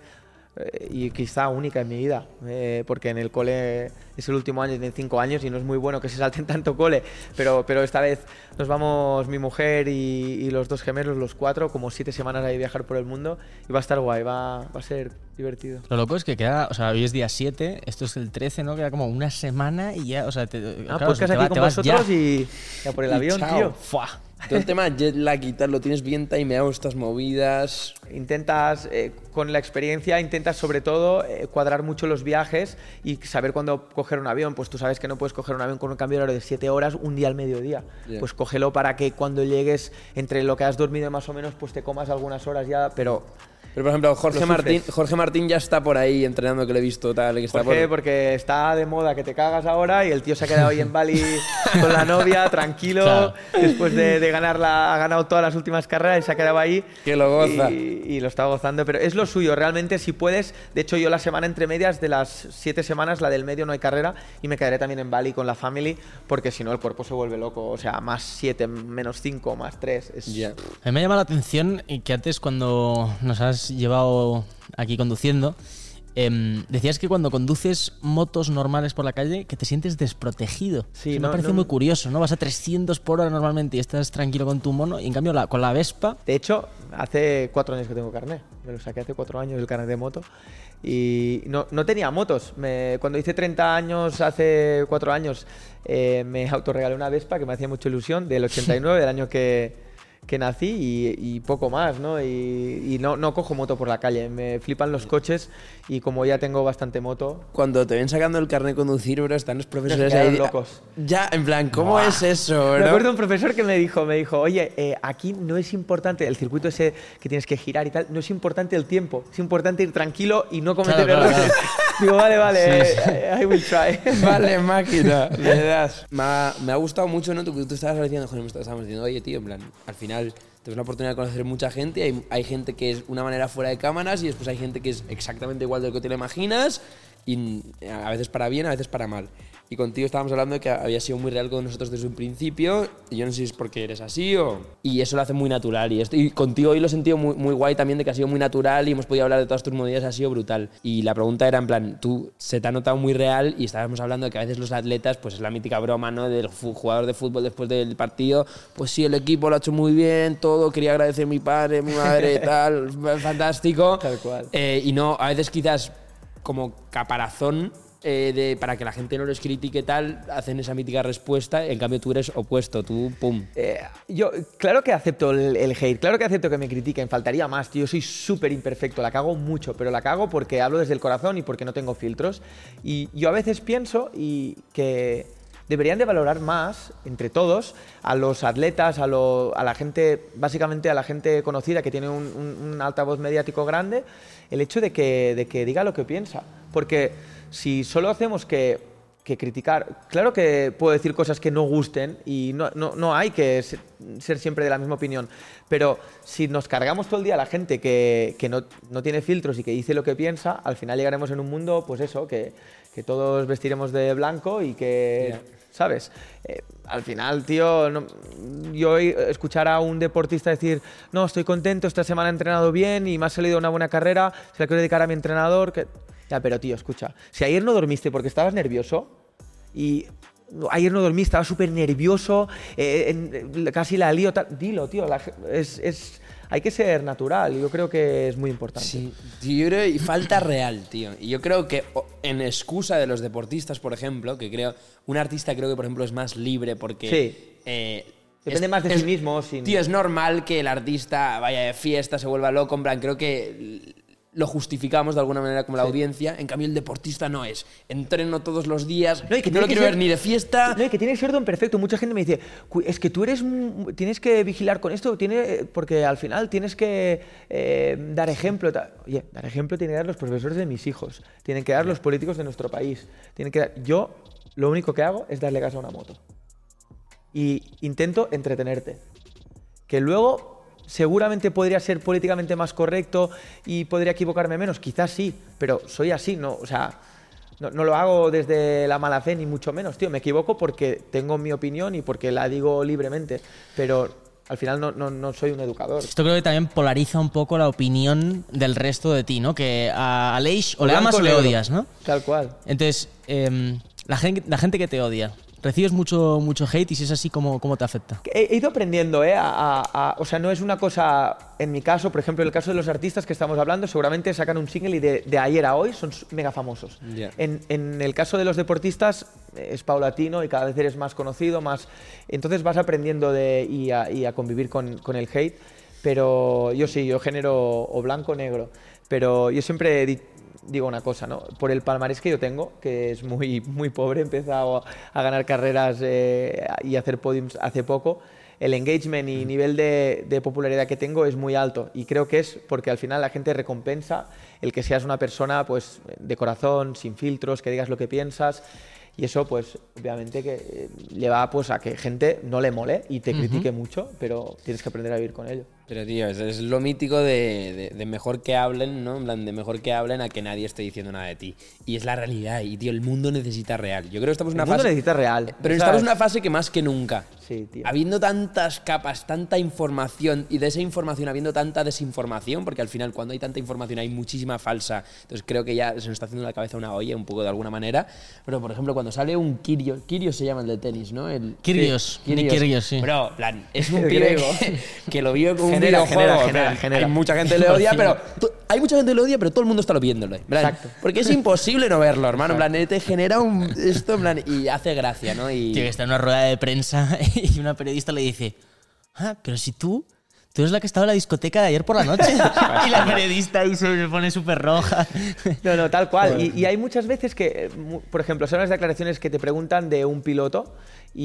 y quizá única en mi vida, porque en el cole es el último año, tienen 5 años y no es muy bueno que se salten tanto cole, pero esta vez nos vamos mi mujer y los 2 gemelos, los 4, como 7 semanas ahí viajar por el mundo y va a estar guay, va a ser divertido. Lo loco es que queda, o sea, hoy es día 7, esto es el 13, ¿no? Queda como una semana y ya, o sea, claro, Pues te aquí con vas vosotros ya. y ya por el Y avión, chao. tío. Fua. Todo el tema jet lag y tal, lo tienes bien timeado, estas movidas. Intentas, con la experiencia, intentas sobre todo cuadrar mucho los viajes y saber cuándo coger un avión. Pues tú sabes que no puedes coger un avión con un cambio de horario de 7 horas un día al mediodía. Yeah. Pues cógelo para que cuando llegues, entre lo que has dormido más o menos, pues te comas algunas horas ya, pero... Pero, por ejemplo, Lo Jorge Martín ya está por ahí entrenando, que lo he visto tal. Que está ¿Por qué? Porque está de moda que te cagas ahora y el tío se ha quedado ahí en Bali con la novia, tranquilo, Claro. después de ganarla, ha ganado todas las últimas carreras y se ha quedado ahí. Que lo goza. Y lo está gozando, pero es lo suyo, realmente si puedes. De hecho, yo la semana entre medias, de las 7 semanas, la del medio no hay carrera y me quedaré también en Bali con la family, porque si no el cuerpo se vuelve loco. O sea, más 7, menos 5, más 3. Es... Ya. A mí me llama la atención que antes cuando nos has llevado aquí conduciendo, decías que cuando conduces motos normales por la calle que te sientes desprotegido. Sí, Eso no- me parece no- muy curioso, ¿no? Vas a 300 por hora normalmente y estás tranquilo con tu mono y en cambio con la Vespa... De hecho, hace 4 años que tengo carnet. Me lo saqué hace 4 años el carnet de moto. Y no tenía motos. Cuando hice 30 años, hace 4 años, me autorregalé una Vespa que me hacía mucha ilusión, del 89, del año que nací y poco más, ¿no? Y no cojo moto por la calle. Me flipan los coches y como ya tengo bastante moto... Cuando te ven sacando el carnet de conducir, bro, están los profesores quedaron ahí. locos. Ya, en plan, ¿cómo es eso, bro? Me acuerdo de un profesor que me dijo, oye, aquí no es importante, el circuito ese que tienes que girar y tal, no es importante el tiempo, es importante ir tranquilo y no cometer Claro, errores. claro. Digo, vale, I will try. Vale, máquina, le das. Me ha gustado mucho, ¿no? Tú estabas diciendo, joder, estábamos diciendo, oye, tío, en plan, al final tienes la oportunidad de conocer mucha gente, hay gente que es una manera fuera de cámaras y después hay gente que es exactamente igual de lo que te lo imaginas y a veces para bien, a veces para mal. Y contigo estábamos hablando de que había sido muy real con nosotros desde un principio. Y yo no sé si es porque eres así o... Y eso lo hace muy natural. Y contigo hoy lo he sentido muy guay también, de que ha sido muy natural y hemos podido hablar de todas tus movidas, ha sido brutal. Y la pregunta era en plan, tú se te ha notado muy real y estábamos hablando de que a veces los atletas, pues es la mítica broma, ¿no? Del jugador de fútbol después del partido, pues sí, el equipo lo ha hecho muy bien, todo, quería agradecer a mi padre, mi madre, tal, fantástico. Tal cual. Y no, a veces quizás como caparazón, para que la gente no los critique tal, hacen esa mítica respuesta, en cambio tú eres opuesto, tú pum. Yo, claro que acepto el hate, claro que acepto que me critiquen, faltaría más, tío, yo soy súper imperfecto, la cago mucho, pero la cago porque hablo desde el corazón y porque no tengo filtros. Y yo a veces pienso que deberían de valorar más, entre todos, a los atletas, a la gente, básicamente a la gente conocida que tiene un altavoz mediático grande, el hecho de que diga lo que piensa. Porque si solo hacemos que criticar, claro que puedo decir cosas que no gusten y no hay que ser siempre de la misma opinión, pero si nos cargamos todo el día a la gente que no tiene filtros y que dice lo que piensa, al final llegaremos en un mundo, pues eso, que todos vestiremos de blanco y que... Yeah. ¿Sabes? Al final, tío, yo escuchar a un deportista decir no, estoy contento, esta semana he entrenado bien y me ha salido una buena carrera, se la quiero dedicar a mi entrenador... Ya, pero tío, escucha, si ayer no dormiste porque estabas nervioso y ayer no dormí, estaba súper nervioso, casi la lío, tal, dilo, tío, hay que ser natural, yo creo que es muy importante. Sí, yo creo que falta real, tío. Y yo creo que en excusa de los deportistas, por ejemplo, que creo, un artista creo que, por ejemplo, es más libre porque... Sí. Depende más de sí mismo. Tío, es normal que el artista vaya de fiesta, se vuelva loco, en plan, creo que... lo justificamos de alguna manera como la audiencia, en cambio el deportista no es. Entreno todos los días, no lo quiero ver ni de fiesta. No, y que tiene que ser don perfecto. Mucha gente me dice, es que tú tienes que vigilar con esto, porque al final tienes que dar ejemplo. Oye, dar ejemplo tienen que dar los profesores de mis hijos, tienen que dar los políticos de nuestro país. Yo lo único que hago es darle gas a una moto. Y intento entretenerte. Que luego... seguramente podría ser políticamente más correcto y podría equivocarme menos, quizás sí, pero soy así, no lo hago desde la mala fe ni mucho menos, tío, me equivoco porque tengo mi opinión y porque la digo libremente, pero al final no soy un educador. Esto creo que también polariza un poco la opinión del resto de ti, ¿no? Que a Aleix o le amas o le odias, ¿no? Tal cual. Entonces, la gente que te odia, ¿recibes mucho hate y si es así, cómo te afecta? He ido aprendiendo, o sea, no es una cosa, en mi caso, por ejemplo, en el caso de los artistas que estamos hablando, seguramente sacan un single y de ayer a hoy son mega famosos. Yeah. En el caso de los deportistas es paulatino y cada vez eres más conocido, entonces vas aprendiendo y a convivir con el hate, pero yo genero o blanco o negro, pero yo siempre digo una cosa, ¿no? Por el palmarés que yo tengo, que es muy, muy pobre, he empezado a ganar carreras y a hacer podiums hace poco, el engagement y nivel de popularidad que tengo es muy alto y creo que es porque al final la gente recompensa el que seas una persona pues de corazón, sin filtros, que digas lo que piensas y eso pues obviamente que lleva pues a que gente no le mole y te critique mucho, pero tienes que aprender a vivir con ello. Pero tío, es lo mítico de mejor que hablen, ¿no? En plan, de mejor que hablen a que nadie esté diciendo nada de ti. Y es la realidad. Y tío, el mundo necesita real. Yo creo que estamos en una fase... El mundo necesita real. Pero estamos en una fase que más que nunca. Sí, tío. Habiendo tantas capas, tanta información, y de esa información habiendo tanta desinformación, porque al final cuando hay tanta información hay muchísima falsa. Entonces creo que ya se nos está haciendo la cabeza una olla un poco de alguna manera. Pero por ejemplo, cuando sale un Kyrgios se llama el de tenis, ¿no? Kyrgios, sí. Bro, plan, es un pibe que lo vio como genera. Hay mucha gente que le odia, pero todo el mundo está viéndolo. Exacto. Porque es imposible no verlo, hermano. En plan, te genera esto, en plan, y hace gracia, ¿no? Y... Tío, que está en una rueda de prensa y una periodista le dice, pero si tú eres la que estaba en la discoteca de ayer por la noche. Y la periodista ahí se pone súper roja. No, tal cual. Y hay muchas veces que, por ejemplo, son las declaraciones que te preguntan de un piloto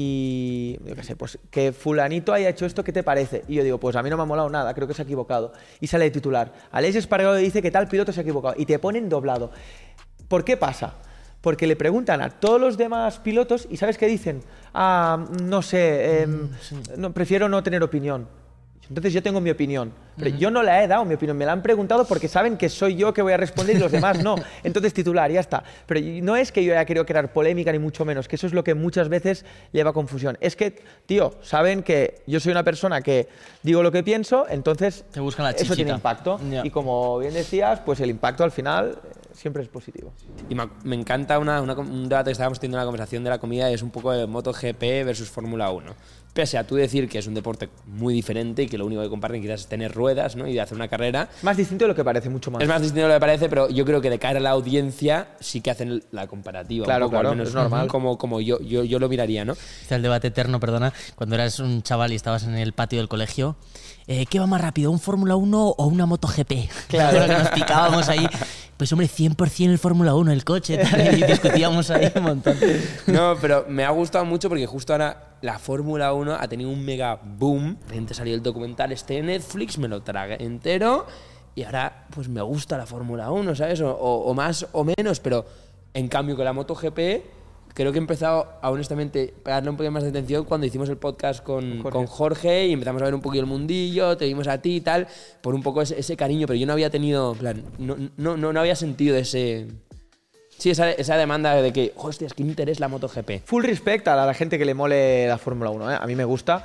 y, yo qué sé, pues que fulanito haya hecho esto, ¿qué te parece? Y yo digo, pues a mí no me ha molado nada, creo que se ha equivocado. Y sale de titular. Aleix Espargaró dice que tal piloto se ha equivocado. Y te ponen doblado. ¿Por qué pasa? Porque le preguntan a todos los demás pilotos y ¿sabes qué dicen? No sé, no, prefiero no tener opinión. Entonces yo tengo mi opinión, pero yo no la he dado mi opinión, me la han preguntado porque saben que soy yo que voy a responder y los demás no. Entonces titular, ya está. Pero no es que yo haya querido crear polémica ni mucho menos, que eso es lo que muchas veces lleva a confusión. Es que, tío, saben que yo soy una persona que digo lo que pienso, entonces te buscan la eso chichita. tiene impacto. Ya. Y como bien decías, pues el impacto al final siempre es positivo. Y me encanta un debate que estábamos teniendo en la conversación de la comida, es un poco de MotoGP versus Fórmula 1. Pese a tú decir que es un deporte muy diferente y que lo único que comparten quizás es tener ruedas, ¿no? Y de hacer una carrera. Más distinto de lo que parece, mucho más. Es más distinto de lo que parece, pero yo creo que de cara a la audiencia sí que hacen la comparativa. Claro, un poco, claro, al menos es normal. Como yo lo miraría, ¿no? Está el debate eterno, perdona, cuando eras un chaval y estabas en el patio del colegio. ¿Qué va más rápido, un Fórmula 1 o una MotoGP? Claro, que nos picábamos ahí. Pues hombre, 100% el Fórmula 1, el coche, tal, y discutíamos ahí un montón. No, pero me ha gustado mucho porque justo ahora la Fórmula 1 ha tenido un mega boom. De repente salió el documental de Netflix, me lo tragué entero y ahora pues me gusta la Fórmula 1, ¿sabes? O más o menos, pero en cambio con la MotoGP creo que he empezado a honestamente darle un poquito más de atención cuando hicimos el podcast con Jorge y empezamos a ver un poquito el mundillo, te vimos a ti y tal, por un poco ese cariño, pero yo no había tenido, en plan, no había sentido ese... Sí, esa demanda de que, hostias, qué interés la MotoGP. Full respect a la gente que le mole la Fórmula 1, ¿eh? A mí me gusta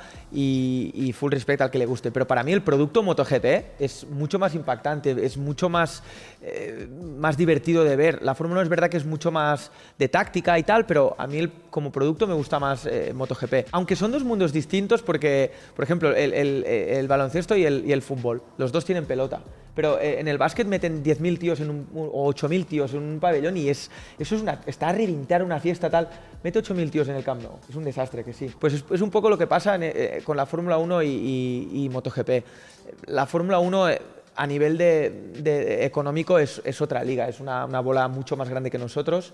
y full respect al que le guste. Pero para mí el producto MotoGP es mucho más impactante, es mucho más divertido de ver. La Fórmula 1 es verdad que es mucho más de táctica y tal, pero a mí como producto me gusta más MotoGP. Aunque son dos mundos distintos porque, por ejemplo, el baloncesto y el fútbol, los dos tienen pelota. Pero en el básquet meten 10.000 tíos o 8.000 tíos en un pabellón y eso está a reventar una fiesta tal. Mete 8.000 tíos en el Camp Nou. Es un desastre, que sí. Pues es un poco lo que pasa con la Fórmula 1 y MotoGP. La Fórmula 1 a nivel de económico es otra liga. Es una bola mucho más grande que nosotros.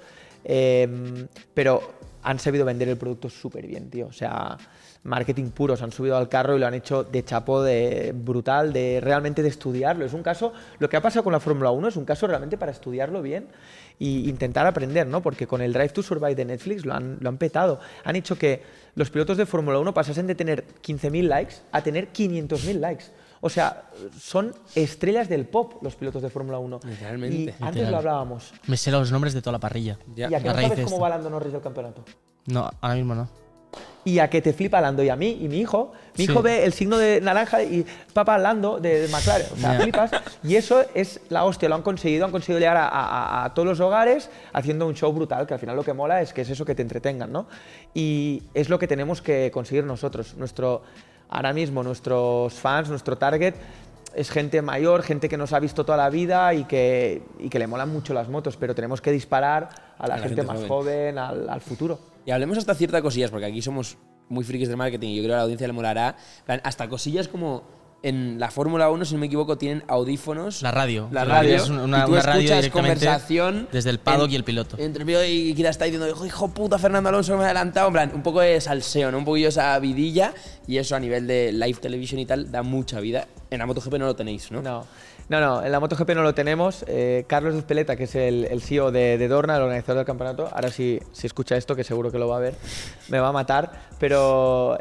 Pero han sabido vender el producto súper bien, tío. O sea, marketing puro, se han subido al carro y lo han hecho de chapo, de brutal, realmente de estudiarlo. Es un caso, lo que ha pasado con la Fórmula 1 es un caso realmente para estudiarlo bien e intentar aprender, ¿no? Porque con el Drive to Survive de Netflix lo han petado. Han hecho que los pilotos de Fórmula 1 pasasen de tener 15.000 likes a tener 500.000 likes. O sea, son estrellas del pop los pilotos de Fórmula 1. Literalmente. Y antes lo hablábamos. Me sé los nombres de toda la parrilla. ¿Y a qué no sabes cómo va Lando Norris del campeonato? No, ahora mismo no. Y a que te flipa Lando y a mí y mi hijo. Mi hijo ve el signo de naranja y papá Lando de McLaren. O sea, flipas. Y eso es la hostia, lo han conseguido llegar a todos los hogares haciendo un show brutal, que al final lo que mola es que es eso, que te entretengan, ¿no? Y es lo que tenemos que conseguir nosotros. Ahora mismo nuestros fans, nuestro target es gente mayor, gente que nos ha visto toda la vida y que le molan mucho las motos, pero tenemos que disparar a la gente más joven, al futuro. Y hablemos hasta ciertas cosillas, porque aquí somos muy frikis del marketing y yo creo que a la audiencia le molará. Hasta cosillas como en la Fórmula 1, si no me equivoco, tienen audífonos. La radio. Es una y tú radio escuchas directamente conversación desde el paddock y el piloto. Entre el piloto y quien está diciendo, hijo puta, Fernando Alonso me ha adelantado. En plan, un poco de salseo, ¿no? Un poquillo esa vidilla. Y eso a nivel de live television y tal da mucha vida. En la MotoGP no lo tenéis, ¿no? No, en la MotoGP no lo tenemos. Carlos Espeleta, que es el CEO de Dorna, el organizador del campeonato, ahora si escucha esto, que seguro que lo va a ver, me va a matar, pero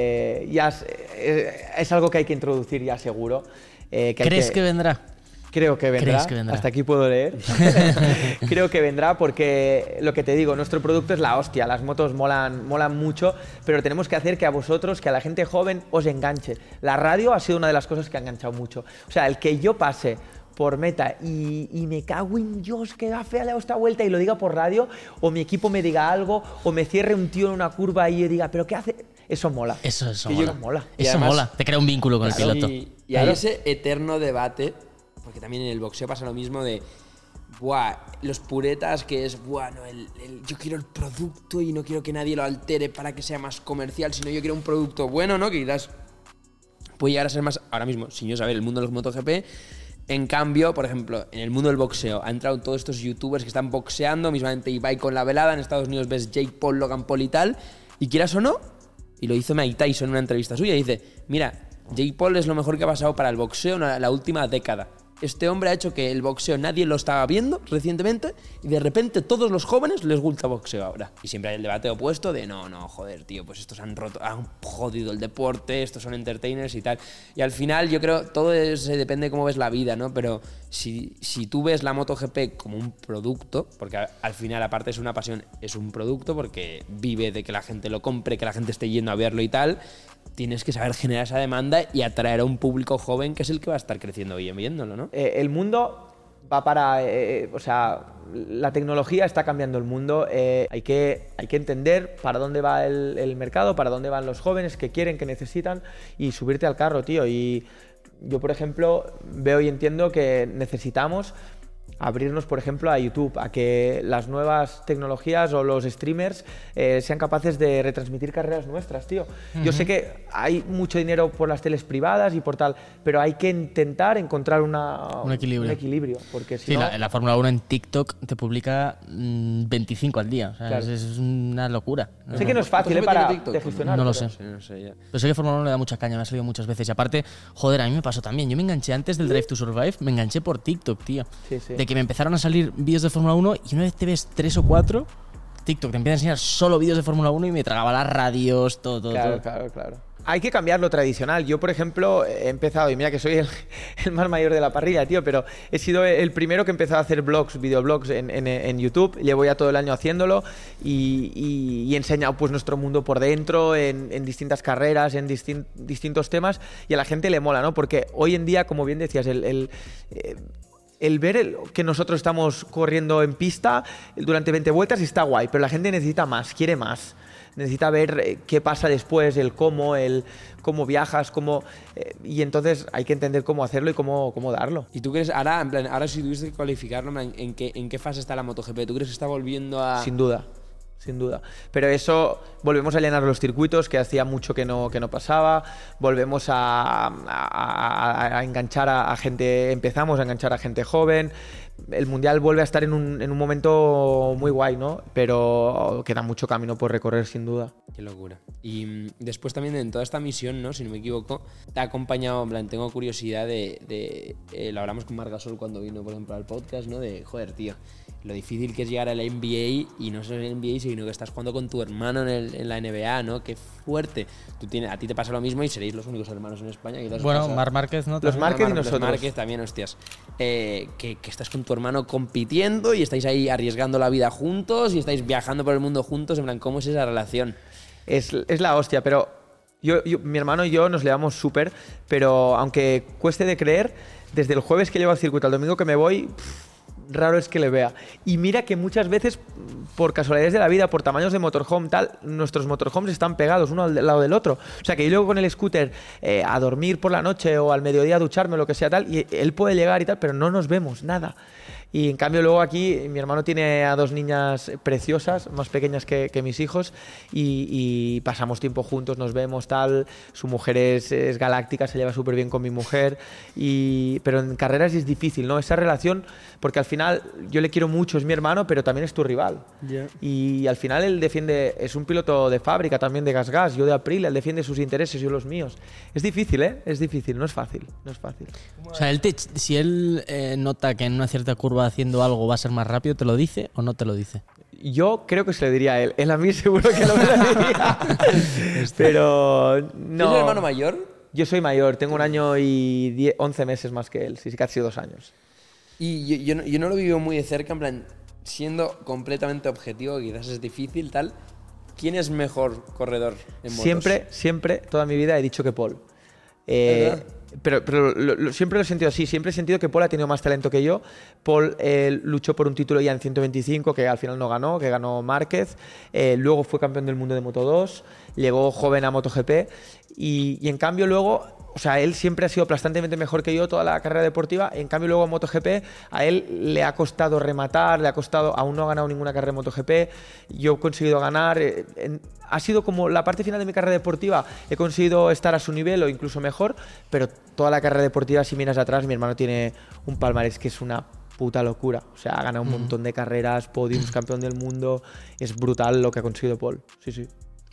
ya es algo que hay que introducir ya seguro. ¿Crees que vendrá? Creo que vendrá. ¿Crees que vendrá? Hasta aquí puedo leer. Creo que vendrá porque, lo que te digo, nuestro producto es la hostia. Las motos molan mucho, pero tenemos que hacer que a vosotros, que a la gente joven, os enganche. La radio ha sido una de las cosas que ha enganchado mucho. O sea, el que yo pase por meta y me cago en Dios, que da fea le hago esta vuelta y lo diga por radio, o mi equipo me diga algo, o me cierre un tío en una curva y yo diga, ¿pero qué hace? Eso mola. Eso mola. Y eso además, mola. Te crea un vínculo con el piloto. Y hay ese eterno debate, porque también en el boxeo pasa lo mismo de, los puretas que es, yo quiero el producto y no quiero que nadie lo altere para que sea más comercial, sino yo quiero un producto bueno, ¿no? Que quizás puede llegar a ser más, ahora mismo, sin yo saber, el mundo de los MotoGP. En cambio, por ejemplo, en el mundo del boxeo han entrado todos estos youtubers que están boxeando, mismamente Ibai con la velada, en Estados Unidos ves Jake Paul, Logan Paul y tal, y quieras o no, y lo hizo Mike Tyson en una entrevista suya, y dice, mira, Jake Paul es lo mejor que ha pasado para el boxeo en la última década. este hombre ha hecho que el boxeo nadie lo estaba viendo recientemente y de repente todos los jóvenes les gusta boxeo ahora. Y siempre hay el debate opuesto de no, joder, tío, pues estos han jodido el deporte, estos son entertainers y tal. Y al final yo creo, todo depende de cómo ves la vida, ¿no? Pero si tú ves la MotoGP como un producto, porque al final aparte es una pasión, es un producto porque vive de que la gente lo compre, que la gente esté yendo a verlo y tal, tienes que saber generar esa demanda y atraer a un público joven que es el que va a estar creciendo viéndolo, ¿no? El mundo va para... o sea, la tecnología está cambiando el mundo. Hay que entender para dónde va el mercado, para dónde van los jóvenes, qué quieren, qué necesitan y subirte al carro, tío. Y yo, por ejemplo, veo y entiendo que necesitamos abrirnos, por ejemplo, a YouTube, a que las nuevas tecnologías o los streamers sean capaces de retransmitir carreras nuestras, tío. Yo sé que hay mucho dinero por las teles privadas y por tal, pero hay que intentar encontrar un equilibrio, porque si sí, no... la Fórmula 1 en TikTok te publica 25 al día, o sea, claro. es una locura. Sé que no es fácil de gestionar. No lo sé. Pero sé que Fórmula 1 le da mucha caña, me ha salido muchas veces. Y aparte, joder, a mí me pasó también. Yo me enganché antes del Drive to Survive, me enganché por TikTok, tío. Sí, sí. De que me empezaron a salir vídeos de Fórmula 1 y una vez te ves 3 o 4, TikTok te empieza a enseñar solo vídeos de Fórmula 1 y me tragaba las radios, todo. Claro. Hay que cambiar lo tradicional. Yo, por ejemplo, he empezado, y mira que soy el más mayor de la parrilla, tío, pero he sido el primero que empezó a hacer videoblogs en YouTube. Llevo ya todo el año haciéndolo y he enseñado pues nuestro mundo por dentro, en distintas carreras, en distintos temas, y a la gente le mola, ¿no? Porque hoy en día, como bien decías, el ver que nosotros estamos corriendo en pista durante 20 vueltas está guay, pero la gente necesita más, quiere más. Necesita ver qué pasa después, el cómo viajas, y entonces hay que entender cómo hacerlo y cómo darlo. ¿Y tú crees, ahora si tuviste que cualificarlo, en qué fase está la MotoGP? ¿Tú crees que está volviendo a...? Sin duda. Pero eso, volvemos a llenar los circuitos, que hacía mucho que no pasaba, volvemos a enganchar a gente, empezamos a enganchar a gente joven. El Mundial vuelve a estar en un momento muy guay, ¿no? Pero queda mucho camino por recorrer, sin duda. Qué locura. Y después también en toda esta misión, ¿no? Si no me equivoco, te ha acompañado, en plan, tengo curiosidad lo hablamos con Margasol cuando vino, por ejemplo, al podcast, ¿no? De, joder, tío, lo difícil que es llegar a la NBA, y no solo en la NBA, sino que estás jugando con tu hermano en la NBA, ¿no? Qué fuerte. A ti te pasa lo mismo y seréis los únicos hermanos en España. Bueno, Marc Márquez, ¿no? Los Márquez y nosotros. Los Márquez también, hostias. Que estás con tu hermano compitiendo y estáis ahí arriesgando la vida juntos y estáis viajando por el mundo juntos. En plan, ¿cómo es esa relación? Es la hostia, pero mi hermano y yo nos llevamos súper, pero aunque cueste de creer, desde el jueves que llego al circuito al domingo que me voy... raro es que le vea. Y mira que muchas veces, por casualidades de la vida, por tamaños de motorhome, tal, nuestros motorhomes están pegados uno al lado del otro. O sea, que yo llego con el scooter a dormir por la noche o al mediodía a ducharme o lo que sea tal, y él puede llegar y tal, pero no nos vemos, nada. Y en cambio luego aquí mi hermano tiene a 2 niñas preciosas, más pequeñas que mis hijos, y pasamos tiempo juntos, nos vemos, tal. Su mujer es galáctica, se lleva súper bien con mi mujer, pero en carreras es difícil, ¿no? Esa relación, porque al final yo le quiero mucho, es mi hermano, pero también es tu rival. Yeah. Y al final él es un piloto de fábrica también de Gas, yo de Aprilia, él defiende sus intereses, yo los míos. Es difícil, es difícil, no es fácil. O sea, si él nota que en una cierta curva haciendo algo va a ser más rápido, ¿te lo dice o no te lo dice? Yo creo que se lo diría a él. Él a mí seguro que no me lo diría. Pero no. ¿Es el hermano mayor? Yo soy mayor, tengo 1 año y 11 meses más que él, sí, casi 2 años. Y yo no lo vivo muy de cerca, en plan, siendo completamente objetivo, quizás es difícil, tal. ¿Quién es mejor corredor en motos? Siempre, toda mi vida he dicho que Paul. Pero siempre lo he sentido así, siempre he sentido que Paul ha tenido más talento que yo. Paul luchó por un título ya en 125 que al final no ganó, que ganó Márquez. Luego fue campeón del mundo de Moto2, llegó joven a MotoGP y en cambio luego, o sea, él siempre ha sido aplastantemente mejor que yo toda la carrera deportiva. En cambio luego en MotoGP a él le ha costado rematar, aún no ha ganado ninguna carrera en MotoGP. Yo he conseguido ganar. Ha sido como la parte final de mi carrera deportiva, he conseguido estar a su nivel o incluso mejor, pero toda la carrera deportiva, si miras atrás, mi hermano tiene un palmarés que es una puta locura. O sea, ha ganado un montón de carreras, podiums, campeón del mundo. Es brutal lo que ha conseguido Paul. Sí.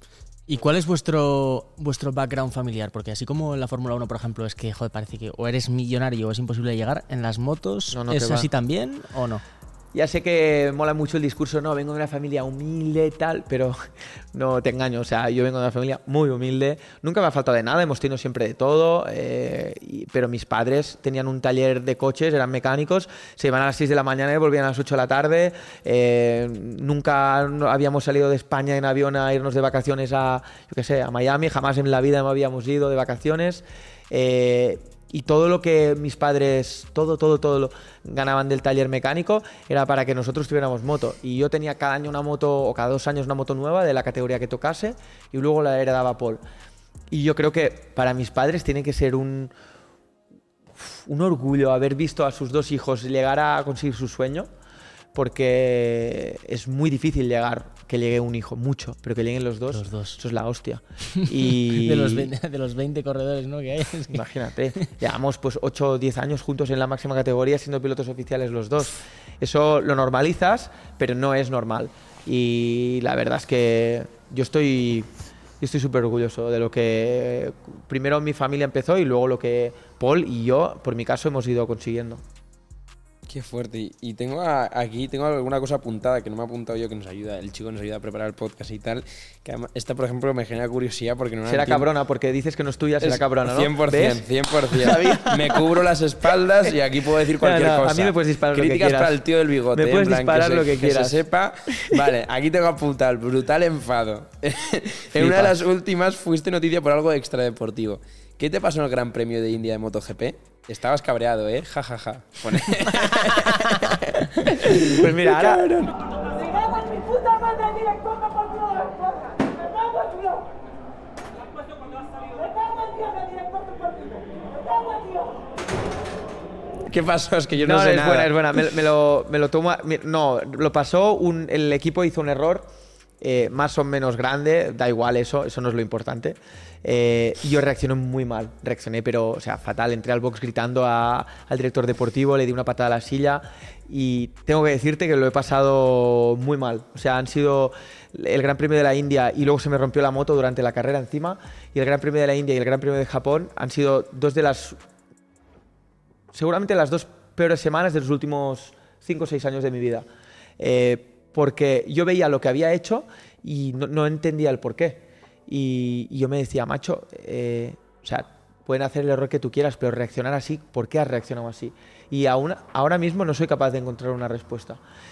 ¿Y cuál es vuestro background familiar? Porque así como en la Fórmula 1, por ejemplo, es que, joder, parece que o eres millonario o es imposible llegar, ¿en las motos es así también o no? Ya sé que mola mucho el discurso, no, vengo de una familia humilde y tal, pero no te engaño, o sea, yo vengo de una familia muy humilde, nunca me ha faltado de nada, hemos tenido siempre de todo, pero mis padres tenían un taller de coches, eran mecánicos, se iban a las 6 de la mañana y volvían a las 8 de la tarde, nunca habíamos salido de España en avión a irnos de vacaciones a Miami, jamás en la vida no habíamos ido de vacaciones. Y todo lo que mis padres, todo lo ganaban del taller mecánico era para que nosotros tuviéramos moto. Y yo tenía cada año una moto, o cada 2 años una moto nueva de la categoría que tocase, y luego la heredaba Paul. Y yo creo que para mis padres tiene que ser un orgullo haber visto a sus 2 hijos llegar a conseguir su sueño, porque es muy difícil que llegue un hijo, mucho, pero que lleguen los dos. Eso es la hostia. Y de los 20 corredores, ¿no? Que hay. Imagínate, llevamos pues 8 o 10 años juntos en la máxima categoría siendo pilotos oficiales los dos. Eso lo normalizas, pero no es normal. Y la verdad es que yo estoy súper orgulloso de lo que primero mi familia empezó y luego lo que Paul y yo, por mi caso, hemos ido consiguiendo. Qué fuerte. Y tengo alguna cosa apuntada que no me ha apuntado yo, que nos ayuda, el chico nos ayuda a preparar el podcast y tal. Que además, esta, por ejemplo, me genera curiosidad porque no será cabrona, porque dices que no es tuya, será cabrona, ¿no? 100%, ¿ves? 100%. Me cubro las espaldas y aquí puedo decir cualquier cosa. A mí me puedes disparar lo que Críticas quieras. para el tío del bigote. Me puedes en plan, disparar lo que quieras. Que se sepa. Vale, aquí tengo apuntado el brutal enfado. En una de las últimas fuiste noticia por algo extradeportivo. ¿Qué te pasó en el Gran Premio de India de MotoGP? Estabas cabreado, ¿eh? Ja, ja, ja. Pone. Pues mira, ahora... ¡Me cago en mi puta madre, director de Partido de la Escuadra! ¡Me cago en Dios! ¡Me cago en Dios, el director del partido! ¡Me cago en Dios! ¿Qué pasó? Es que yo no sé nada. Es buena. Me lo tomo... No, lo pasó, el equipo hizo un error más o menos grande, da igual eso no es lo importante. Y yo reaccioné muy mal, pero o sea, fatal. Entré al box gritando al director deportivo, le di una patada a la silla y tengo que decirte que lo he pasado muy mal. O sea, han sido el Gran Premio de la India y luego se me rompió la moto durante la carrera encima, y el Gran Premio de la India y el Gran Premio de Japón han sido seguramente las 2 peores semanas de los últimos 5 o 6 años de mi vida. Porque yo veía lo que había hecho y no entendía el porqué. Y yo me decía, macho, o sea, pueden hacer el error que tú quieras, pero reaccionar así, ¿por qué has reaccionado así? Y ahora mismo no soy capaz de encontrar una respuesta.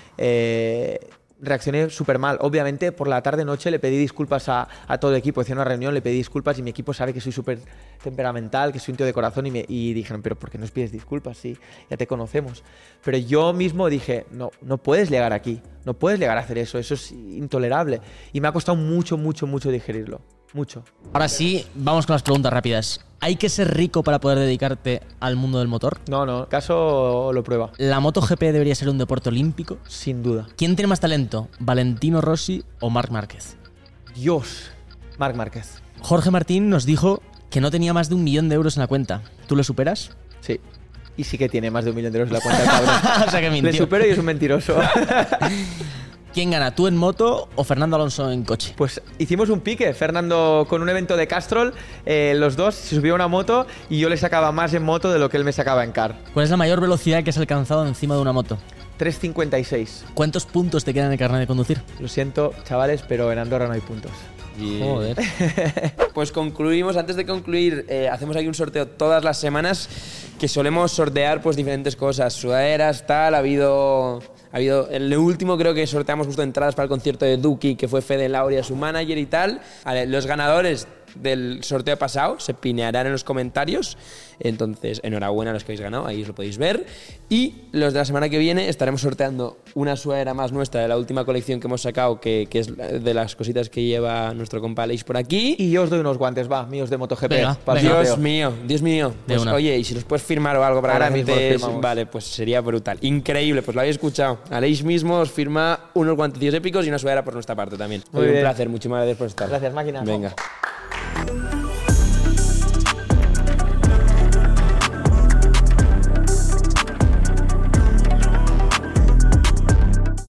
Reaccioné súper mal. Obviamente, por la tarde-noche le pedí disculpas a todo el equipo. Hice una reunión, le pedí disculpas y mi equipo sabe que soy súper temperamental, que soy un tío de corazón y dijeron, pero ¿por qué nos pides disculpas? Sí, ya te conocemos. Pero yo mismo dije, no puedes llegar aquí, no puedes llegar a hacer eso es intolerable. Y me ha costado mucho digerirlo. Mucho. Ahora sí, vamos con las preguntas rápidas. ¿Hay que ser rico para poder dedicarte al mundo del motor? No, caso lo prueba. ¿La MotoGP debería ser un deporte olímpico? Sin duda. ¿Quién tiene más talento, Valentino Rossi o Marc Márquez? Dios, Marc Márquez. Jorge Martín nos dijo que no tenía más de 1 millón de euros en la cuenta. ¿Tú lo superas? Sí. Y sí que tiene más de 1 millón de euros en la cuenta, cabrón. O sea que mintió. Le supero y es un mentiroso. ¿Quién gana, tú en moto o Fernando Alonso en coche? Pues hicimos un pique, Fernando con un evento de Castrol, los dos se subió a una moto y yo le sacaba más en moto de lo que él me sacaba en car. ¿Cuál es la mayor velocidad que has alcanzado encima de una moto? 3.56. ¿Cuántos puntos te quedan en el carnet de conducir? Lo siento, chavales, pero en Andorra no hay puntos. Yeah. Joder. Pues concluimos. Antes de concluir, hacemos aquí un sorteo todas las semanas que solemos sortear pues diferentes cosas, sudaderas, tal. Ha habido el último, creo que sorteamos justo entradas para el concierto de Duki, que fue Fede Lauria, su manager y tal. Vale, los ganadores del sorteo pasado se pinearán en los comentarios. Entonces, enhorabuena a los que habéis ganado, ahí os lo podéis ver. Y los de la semana que viene estaremos sorteando una sudadera más nuestra de la última colección que hemos sacado, que es de las cositas que lleva nuestro compa Aleix por aquí. Y yo os doy unos guantes, míos de MotoGP. Venga, Dios mío. Pues, oye, y si los puedes firmar o algo para ahora que la gente mismo vale, pues sería brutal. Increíble, pues lo habéis escuchado. Aleix mismo os firma unos guantecillos épicos y una sudadera por nuestra parte también. Un placer, muchísimas gracias por estar. Gracias, máquina. Venga.